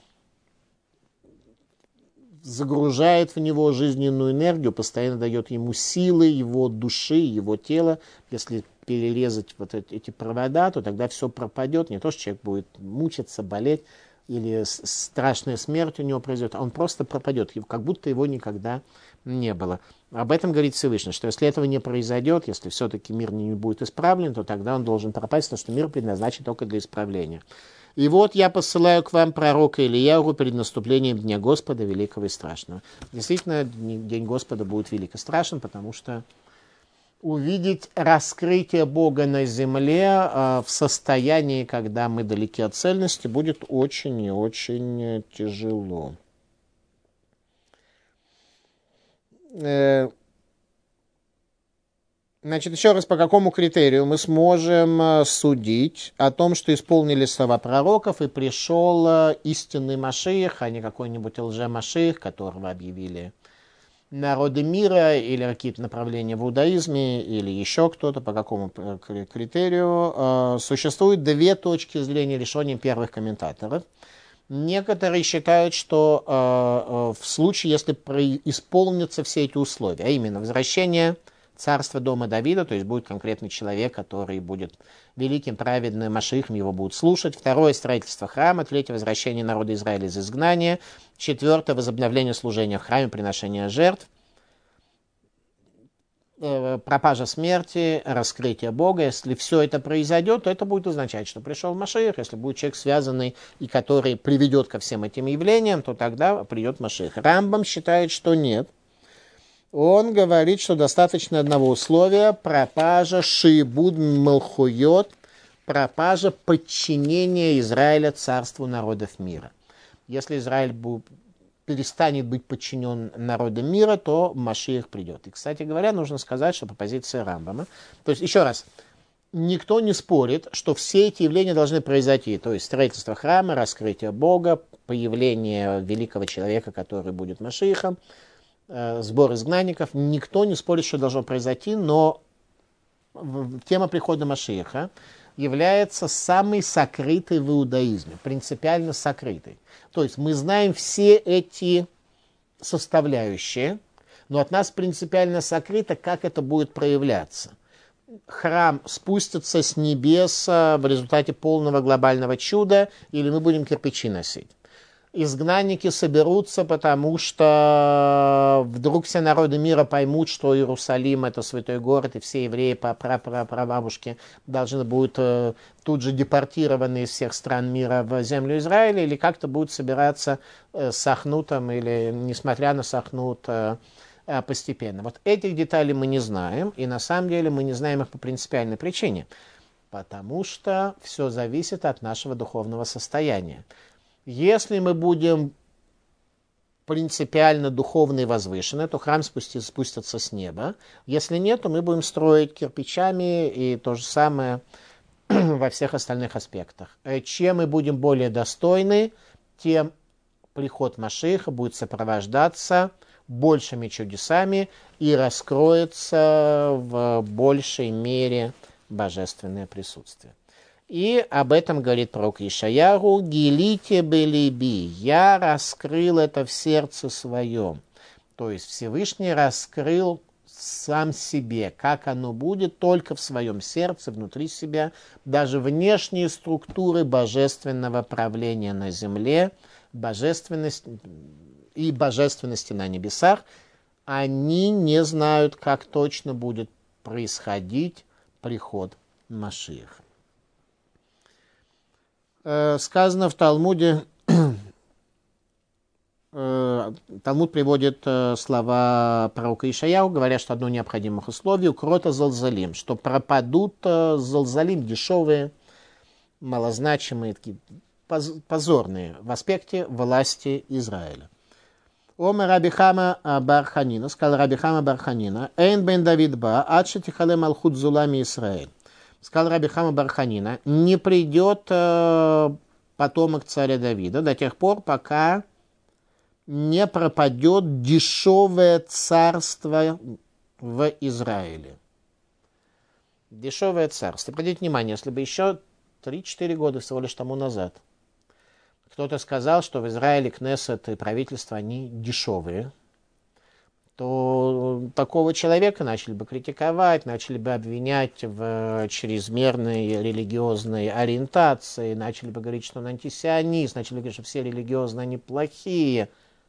загружает в него жизненную энергию, постоянно дает ему силы, его души, его тела. Если перерезать вот эти провода, то тогда все пропадет. Не то, что человек будет мучиться, болеть, или страшная смерть у него произойдет, а он просто пропадет, как будто его никогда не было. Об этом говорит Всевышний, что если этого не произойдет, если все-таки мир не будет исправлен, то тогда он должен пропасть, потому что мир предназначен только для исправления. И вот я посылаю к вам пророка Илияху перед наступлением Дня Господа великого и страшного. Действительно, День Господа будет велик и страшен, потому что увидеть раскрытие Бога на земле в состоянии, когда мы далеки от цельности, будет очень и очень тяжело. Значит, еще раз, по какому критерию мы сможем судить о том, что исполнили слова пророков и пришел истинный Машиах, а не какой-нибудь лже-Машиах, которого объявили народы мира или какие-то направления в иудаизме или еще кто-то, по какому критерию. Существует две точки зрения решения первых комментаторов. Некоторые считают, что в случае, если исполнятся все эти условия, а именно возвращение царства дома Давида, то есть будет конкретный человек, который будет великим, праведным Машиахом, его будут слушать. Второе — строительство храма. Третье — возвращение народа Израиля из изгнания. Четвертое — возобновление служения в храме, приношение жертв. Пропажа смерти, раскрытие Бога. Если все это произойдет, то это будет означать, что пришел Машиах. Если будет человек связанный и который приведет ко всем этим явлениям, то тогда придет Машиах. Рамбам считает, что нет. Он говорит, что достаточно одного условия: пропажа шиибуд малхуйот, пропажа подчинения Израиля царству народов мира. Если Израиль перестанет быть подчинен народам мира, то Машиах придет. И, кстати говоря, нужно сказать, что по позиции Рамбама, то есть, еще раз, никто не спорит, что все эти явления должны произойти, то есть строительство храма, раскрытие Бога, появление великого человека, который будет Машиахом, сбор изгнанников. Никто не спорит, что должно произойти, но тема прихода Машиаха является самой сокрытой в иудаизме, принципиально сокрытой. То есть мы знаем все эти составляющие, но от нас принципиально сокрыто, как это будет проявляться. Храм спустится с небес в результате полного глобального чуда, или мы будем кирпичи носить. Изгнанники соберутся, потому что вдруг все народы мира поймут, что Иерусалим — это святой город, и все евреи по прабабушке должны будут тут же депортированы из всех стран мира в землю Израиля, или как-то будут собираться с Ахнутом, или, несмотря на Сахнут, постепенно. Вот этих деталей мы не знаем, и на самом деле мы не знаем их по принципиальной причине, потому что все зависит от нашего духовного состояния. Если мы будем принципиально духовно и возвышены, то храм спустится с неба. Если нет, то мы будем строить кирпичами, и то же самое во всех остальных аспектах. Чем мы будем более достойны, тем приход Машиаха будет сопровождаться большими чудесами и раскроется в большей мере божественное присутствие. И об этом говорит пророк Ишаяху: «Гилите белиби», я раскрыл это в сердце своем. То есть Всевышний раскрыл сам себе, как оно будет, только в своем сердце, внутри себя. Даже внешние структуры божественного правления на земле, божественность и божественности на небесах, они не знают, как точно будет происходить приход Машиаха. Сказано в Талмуде, Талмуд приводит слова пророка Ишаяху, говоря, что одно необходимых условий — укрота залзалим, что пропадут залзалим, дешевые, малозначимые, такие позорные в аспекте власти Израиля. Омер Раби Хама бар Ханина, сказал Раби Хама бар Ханина, «Эйн бен Давид ба, ад шетихале малхут зулами Исраэль». Сказал Раби Хама бар Ханина, не придет потомок царя Давида до тех пор, пока не пропадет дешевое царство в Израиле. Дешевое царство. Обратите внимание, если бы еще 3-4 года всего лишь тому назад кто-то сказал, что в Израиле Кнессет и правительство, они дешевые, то такого человека начали бы критиковать, начали бы обвинять в чрезмерной религиозной ориентации, начали бы говорить, что он антисионист, начали бы говорить, что все религиозные они плохие.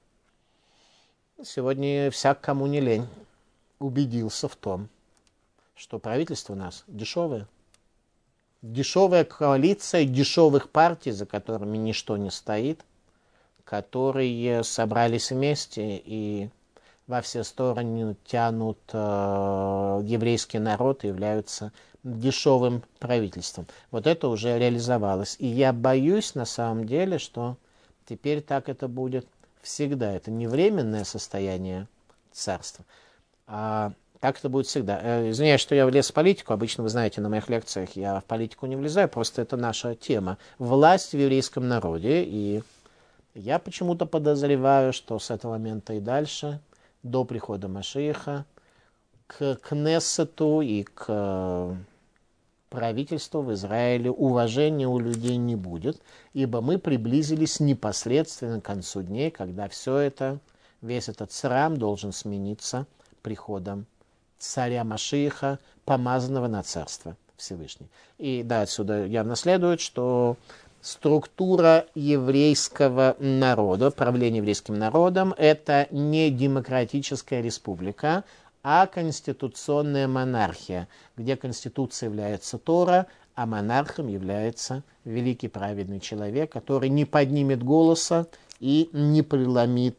Сегодня всяк, кому не лень, убедился в том, что правительство у нас дешевое. Дешевая коалиция дешевых партий, за которыми ничто не стоит, которые собрались вместе и во все стороны тянут еврейский народ и являются дешевым правительством. Вот это уже реализовалось. И я боюсь на самом деле, что теперь так это будет всегда. Это не временное состояние царства, а так это будет всегда. Извиняюсь, что я влез в политику. Обычно, вы знаете, на моих лекциях я в политику не влезаю, просто это наша тема. Власть в еврейском народе. И я почему-то подозреваю, что с этого момента и дальше, до прихода Машиаха, к Кнессету и к правительству в Израиле уважения у людей не будет, ибо мы приблизились непосредственно к концу дней, когда все это, весь этот срам должен смениться приходом царя Машиаха, помазанного на царство Всевышний. И да, отсюда явно следует, что структура еврейского народа, правление еврейским народом, это не демократическая республика, а конституционная монархия, где конституцией является Тора, а монархом является великий праведный человек, который не поднимет голоса и не преломит,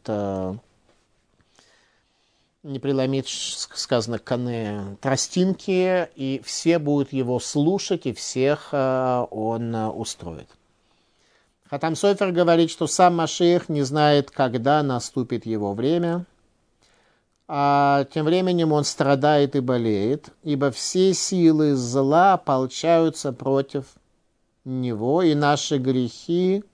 сказано, тростинки, и все будут его слушать, и всех он устроит. Хатам Софер говорит, что сам Машиах не знает, когда наступит его время, а тем временем он страдает и болеет, ибо все силы зла ополчаются против него, и наши грехи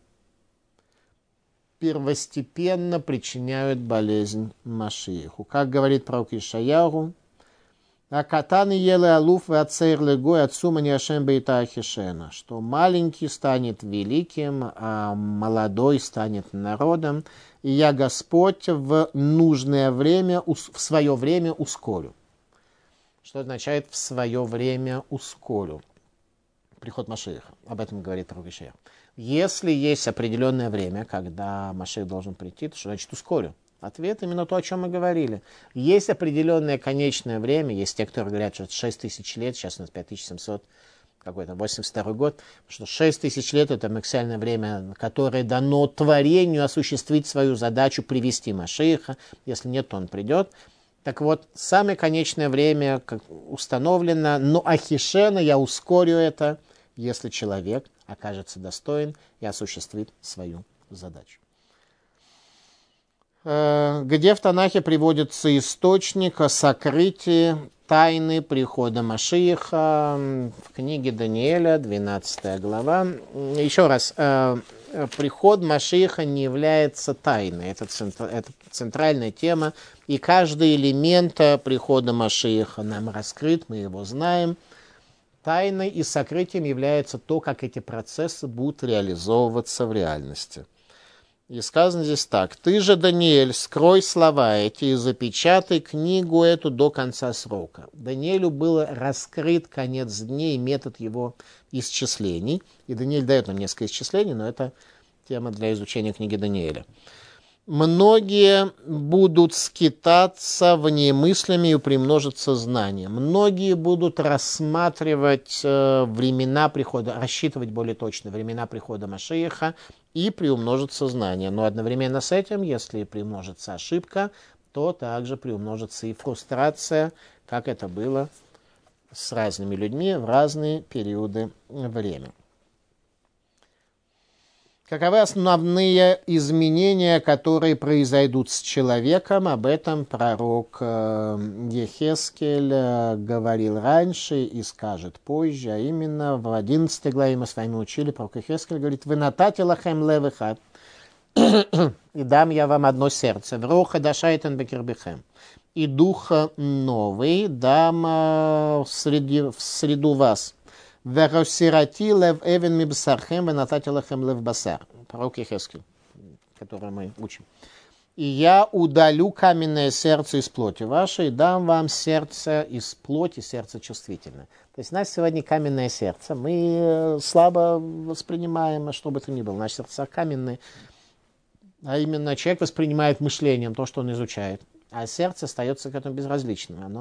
первостепенно причиняют болезнь Машиаху. Как говорит пророк Ишаяху, «Акатан еле алуф вацейр легой отцума не ашем бейта ахишена», что маленький станет великим, а молодой станет народом, и я, Господь, в нужное время, в свое время ускорю. Что означает «в свое время ускорю»? Приход Машиаха. Об этом говорит пророк Ишаяху. Если есть определенное время, когда Машиах должен прийти, то что значит ускорю? Ответ именно то, о чем мы говорили. Есть определенное конечное время, есть те, которые говорят, что это 6 тысяч лет, сейчас у нас 5700, какой-то 82 год, что 6 тысяч лет это максимальное время, которое дано творению осуществить свою задачу, привести Машиаха. Если нет, то он придет. Так вот, самое конечное время как установлено, но ахишена, я ускорю это, если человек окажется достоин и осуществит свою задачу. Где в Танахе приводится источник о сокрытии тайны прихода Машиаха в книге Даниэля, 12 глава. Еще раз, приход Машиаха не является тайной, это центральная тема, и каждый элемент прихода Машиаха нам раскрыт, мы его знаем. Тайной и сокрытием является то, как эти процессы будут реализовываться в реальности. И сказано здесь так: «Ты же, Даниэль, скрой слова эти и запечатай книгу эту до конца срока». Даниэлю был раскрыт конец дней, метод его исчислений. И Даниэль дает нам несколько исчислений, но это тема для изучения книги Даниэля. «Многие будут скитаться в ней мыслями и примножится знание». Многие будут рассматривать времена прихода, рассчитывать более точно времена прихода Машиаха, и приумножится знание. Но одновременно с этим, если приумножится ошибка, то также приумножится и фрустрация, как это было с разными людьми в разные периоды времени. Каковы основные изменения, которые произойдут с человеком? Об этом пророк Ехескель говорил раньше и скажет позже, а именно в 11 главе мы с вами учили, пророк Ехескель говорит: «Вынатати лахем левыхат, и дам я вам одно сердце, вроха дашайтен бекербихем, и дух новый дам в среду вас». «Веросирати лев эвен мибсархем венатати лахем лев басар». Пророк Ехескель, который мы учим. и я удалю каменное сердце из плоти вашей, и дам вам сердце из плоти, сердце чувствительное. То есть у нас сегодня каменное сердце, мы слабо воспринимаем, что бы то ни было, наши сердца каменные, а именно человек воспринимает мышлением то, что он изучает, а сердце остается к этому безразличным, оно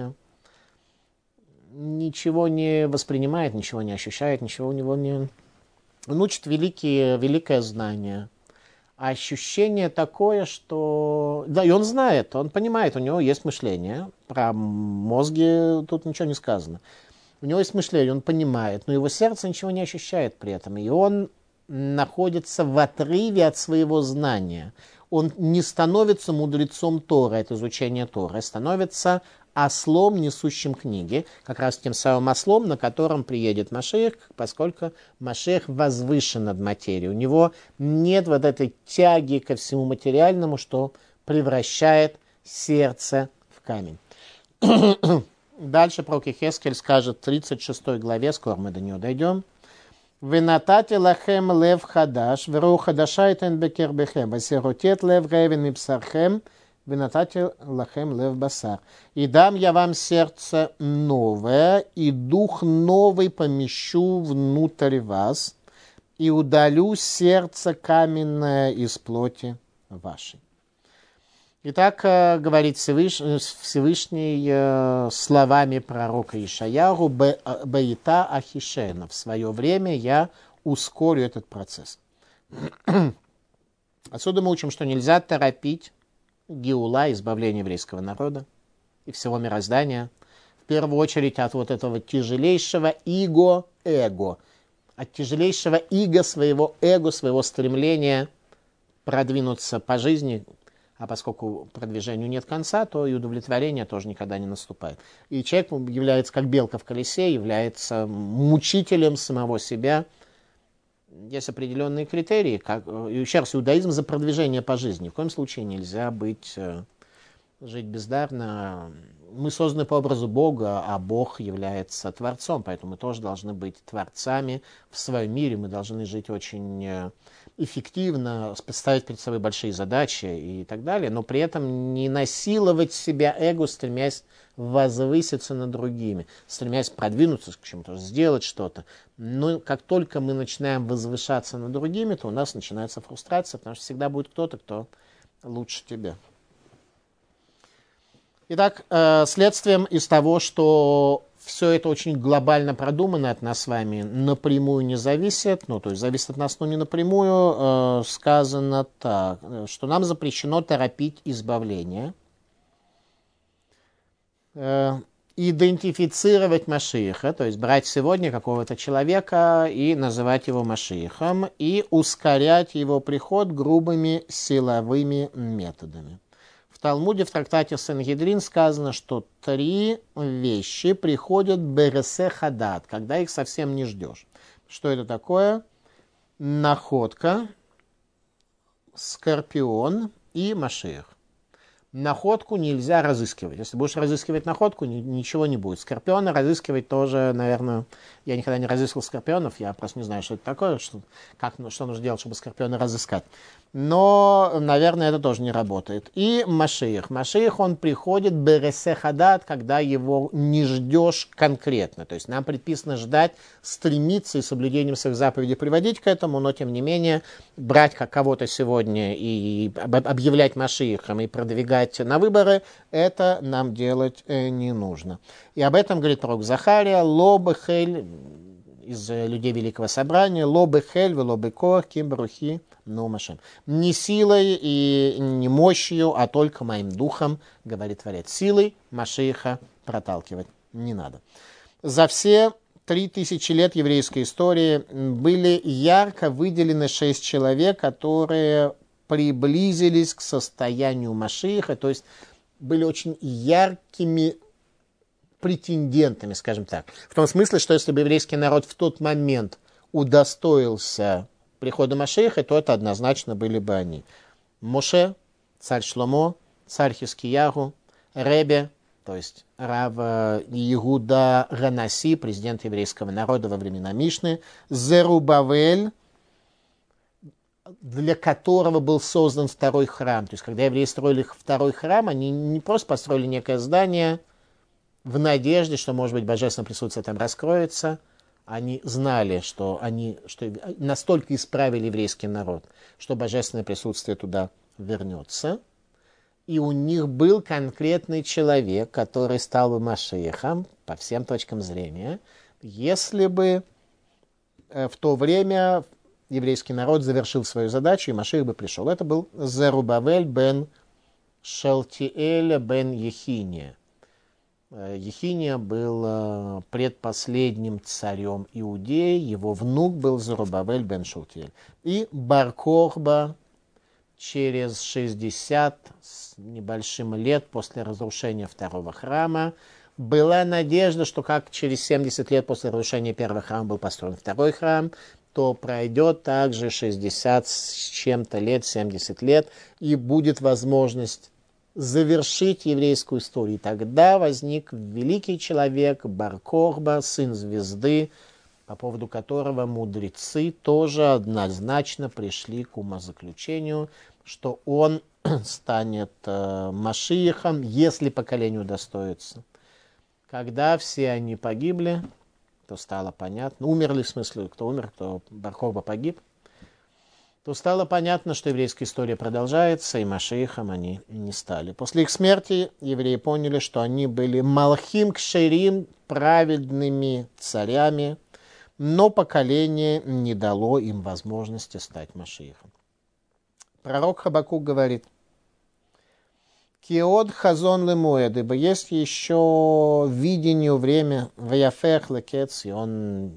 ничего не воспринимает, ничего не ощущает, ничего у него не... Он учит великое знание. А ощущение такое, что... Да, и он знает, он понимает, у него есть мышление. Про мозги тут ничего не сказано. У него есть мышление, он понимает, но его сердце ничего не ощущает при этом. И он находится в отрыве от своего знания. Он не становится мудрецом Торы, это изучение Торы, становится ослом, несущим книги, как раз тем самым ослом, на котором приедет Машиах, поскольку Машиах возвышен над материей. У него нет вот этой тяги ко всему материальному, что превращает сердце в камень. Дальше пророк Йехескель скажет в 36 главе, скоро мы до нее дойдем. «Венатати лахем лев хадаш, веру хадашайтен бекербехем, васиротет лев ревен мипсархем, венатати лахем лев басар. И дам я вам сердце новое, и дух новый помещу внутрь вас, и удалю сердце каменное из плоти вашей». Итак, говорит Всевышний словами пророка Ишаяху: «Баита ахишена». В свое время я ускорю этот процесс. Отсюда мы учим, что нельзя торопить геула, избавление еврейского народа и всего мироздания. В первую очередь от вот этого тяжелейшего эго, от тяжелейшего своего эго, своего стремления продвинуться по жизни. А поскольку продвижению нет конца, то и удовлетворение тоже никогда не наступает. И человек является, как белка в колесе, является мучителем самого себя. Есть определенные критерии. И еще раз, иудаизм за продвижение по жизни. Ни в коем случае нельзя жить бездарно. Мы созданы по образу Бога, а Бог является Творцом, поэтому мы тоже должны быть творцами в своем мире. Мы должны жить очень эффективно, ставить перед собой большие задачи и так далее, но при этом не насиловать себя эго, стремясь возвыситься над другими, стремясь продвинуться к чему-то, сделать что-то. Но как только мы начинаем возвышаться над другими, то у нас начинается фрустрация, потому что всегда будет кто-то, кто лучше тебя. Итак, следствием из того, что все это очень глобально продумано от нас с вами, напрямую не зависит, то есть зависит от нас, но не напрямую, сказано так, что нам запрещено торопить избавление, идентифицировать Машиаха, то есть брать сегодня какого-то человека и называть его Машиахом, и ускорять его приход грубыми силовыми методами. В Талмуде, в трактате Сангедрин сказано, что 3 вещи приходят бересе хадат, когда их совсем не ждешь. Что это такое? Находка, скорпион и Машиах. Находку нельзя разыскивать. Если будешь разыскивать находку, ничего не будет. Скорпиона разыскивать тоже, наверное, я никогда не разыскивал скорпионов, я просто не знаю, что это такое, что нужно делать, чтобы скорпиона разыскать. Но, наверное, это тоже не работает. И Машиах. Машиах, он приходит бересе хадат, когда его не ждешь конкретно. То есть нам предписано ждать, стремиться и соблюдением своих заповедей приводить к этому, но, тем не менее, брать кого-то сегодня и объявлять Машиахом и продвигать на выборы, это нам делать не нужно. И об этом говорит пророк Захария: «Лобехель», из людей Великого Собрания, «Лобехель, велобекор, кимбрухи, номашем». Не силой и не мощью, а только моим духом, говорит Творец. Силой Машиаха проталкивать не надо. За все 3000 лет еврейской истории были ярко выделены 6 человек, которые приблизились к состоянию Машиаха, то есть были очень яркими претендентами, скажем так. В том смысле, что если бы еврейский народ в тот момент удостоился прихода Машиаха, то это однозначно были бы они. Моше, царь Шломо, царь Хискиягу, Ребе, то есть Рав Иуда Ганаси, президент еврейского народа во времена Мишны, Зерубавель, для которого был создан второй храм. То есть, когда евреи строили второй храм, они не просто построили некое здание в надежде, что, может быть, божественное присутствие там раскроется. Они знали, что настолько исправили еврейский народ, что божественное присутствие туда вернется. И у них был конкретный человек, который стал бы Машиахом, по всем точкам зрения, если бы в то время еврейский народ завершил свою задачу, и Машиах бы пришел. Это был Зерубавель бен Шалтиэля бен Ехиния. Ехиния был предпоследним царем Иудеи, его внук был Зерубавель бен Шалтиэль. И Бар-Кохба через 60 с небольшим лет после разрушения второго храма была надежда, что как через 70 лет после разрушения первого храма был построен второй храм, то пройдет также 60 с чем-то лет, 70 лет, и будет возможность завершить еврейскую историю. И тогда возник великий человек Бар-Кохба, сын звезды, по поводу которого мудрецы тоже однозначно пришли к умозаключению, что он станет Машиахом, если поколению удостоится. Когда все они погибли, то стало понятно, умерли в смысле, кто умер, кто Бар-Кохба погиб, то стало понятно, что еврейская история продолжается, и Машиахом они не стали. После их смерти евреи поняли, что они были Малхим Кшерим, праведными царями, но поколение не дало им возможности стать Машиахом. Пророк Хабакук говорит: «Киод хазон лемоэд», ибо есть еще видению время, ваяфех лекец, и он...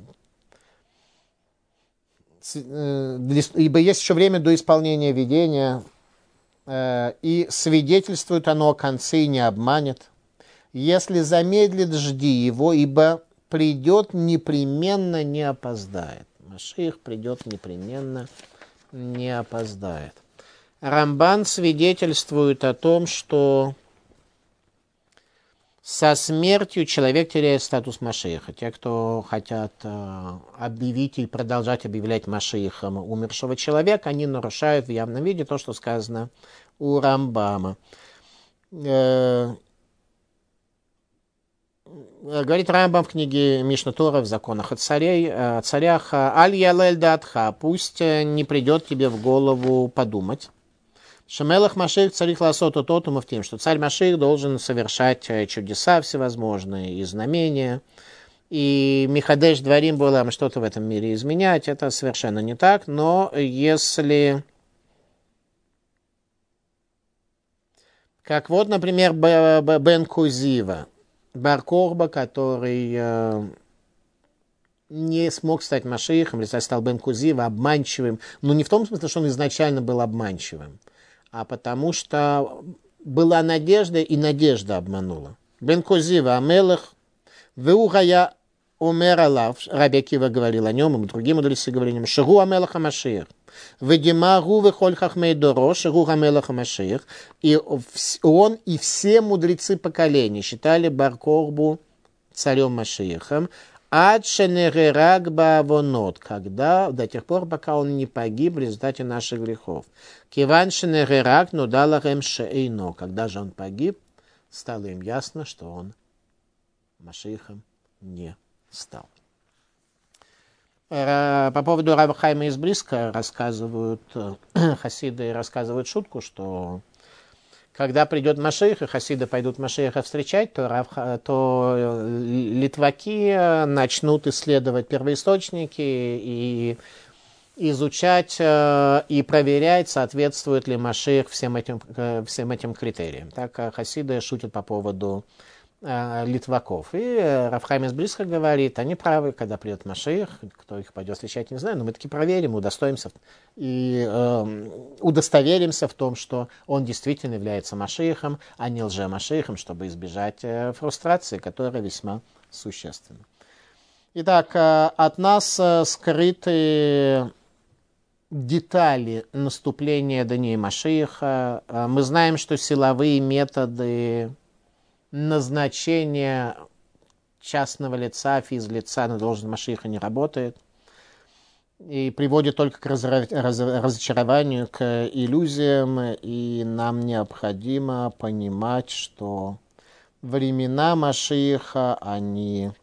ибо есть еще время до исполнения видения, и свидетельствует оно о конце и не обманет. Если замедлит, жди его, ибо придет непременно, не опоздает. Машиах придет непременно, не опоздает. Рамбан свидетельствует о том, что со смертью человек теряет статус Машиаха. Те, кто хотят объявить и продолжать объявлять Машиахом умершего человека, они нарушают в явном виде то, что сказано у Рамбама. Говорит Рамбам в книге Мишна Тора в законах о царях: «Аль ялель датха», пусть не придет тебе в голову подумать. Шемелах Машиах царих ласоту тоту муфтим, что царь Машиах должен совершать чудеса всевозможные и знамения. И Михадеш Дварим Болам что-то в этом мире изменять, это совершенно не так. Но если... Как вот, например, Бен Кузива, Бар-Кохба, который не смог стать Машиахом, или стал Бен Кузива обманчивым, но не в том смысле, что он изначально был обманчивым, а потому что была надежда, и надежда обманула. Бен Кузива Амелах, Веухая Умер Алав, Раби Акива говорил о нем, и другие мудрецы говорили о нем, Шигу Амелаха Машиах, Ведимагу Вехоль Хахмей Доро, Шигу Амелаха Машиах, и он и все мудрецы поколения считали Бар-Кохбу царем Машиахом, Ад шенерерак баавонот, когда, до тех пор, пока он не погиб в результате наших грехов. Киван шенерерак нудалахем шеэйно, когда же он погиб, стало им ясно, что он Машиахом не стал. По поводу Рава Хайма из Бриска хасиды рассказывают шутку, что когда придет Машиах, и хасиды пойдут Машиаха встречать, то литваки начнут исследовать первоисточники и изучать и проверять, соответствует ли Машиах всем этим критериям. Так хасиды шутят по поводу литваков. И Рав Хайм из Бриска говорит, они правы, когда придет Машиах, кто их пойдет встречать, не знаю, но мы таки проверим, удостоимся и удостоверимся в том, что он действительно является Машиахом, а не лже-Машиахом, чтобы избежать фрустрации, которая весьма существенна. Итак, от нас скрыты детали наступления дней Машиаха. Мы знаем, что силовые методы назначение частного лица, физлица на должность Машиаха не работает. и приводит только к разочарованию, к иллюзиям, и нам необходимо понимать, что времена Машиаха, они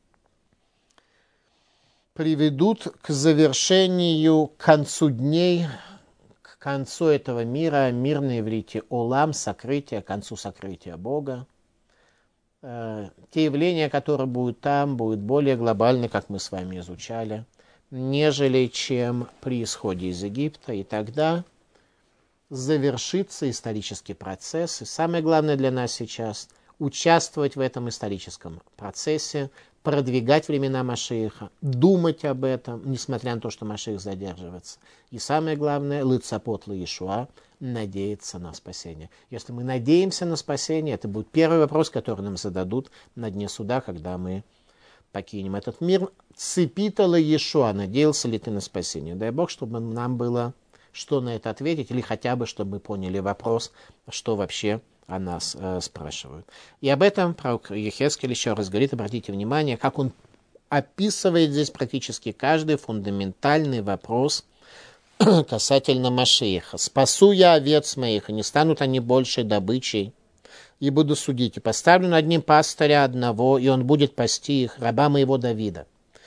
приведут к завершению, к концу дней, к концу этого мира, мир на иврите олам, сокрытие, к концу сокрытия Бога. Те явления, которые будут там, будут более глобальны, как мы с вами изучали, нежели чем при исходе из Египта, и тогда завершится исторический процесс. И самое главное для нас сейчас – участвовать в этом историческом процессе, продвигать времена Машиаха, думать об этом, несмотря на то, что Машиах задерживается. И самое главное – лыцапот лаишуа, надеяться на спасение. Если мы надеемся на спасение, это будет первый вопрос, который нам зададут на дне суда, когда мы покинем этот мир. Цепита лаишуа, надеялся ли ты на спасение? Дай Бог, чтобы нам было что на это ответить, или хотя бы, чтобы мы поняли вопрос, что вообще о нас спрашивают. И об этом пророк Йехескель еще раз говорит, обратите внимание, как он описывает здесь практически каждый фундаментальный вопрос касательно Машиаха. «Спасу я овец моих, и не станут они больше добычей, и буду судить, и поставлю над ним пастыря одного, и он будет пасти их, раба моего Давида.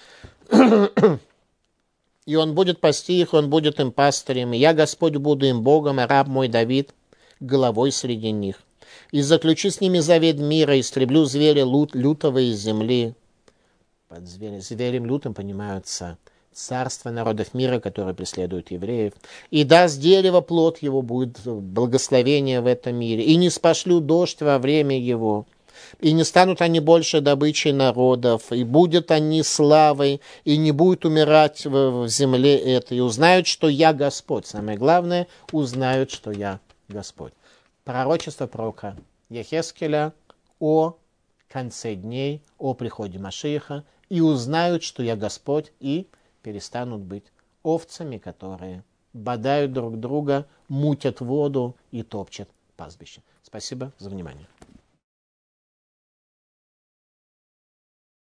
И он будет пасти их, он будет им пастырем, и я, Господь, буду им Богом, а раб мой Давид головой среди них. И заключу с ними завет мира, истреблю зверя лютого из земли». Под зверем лютым понимаются царство народов мира, которые преследуют евреев. «И даст дерево плод его, будет благословение в этом мире. И не спошлю дождь во время его. И не станут они больше добычей народов, и будут они славой, и не будет умирать в земле этой. И узнают, что я Господь». Самое главное, узнают, что я Господь. Пророчество пророка Йехескеля о конце дней, о приходе Машиаха, и узнают, что я Господь, и перестанут быть овцами, которые бодают друг друга, мутят воду и топчат пастбище. Спасибо за внимание.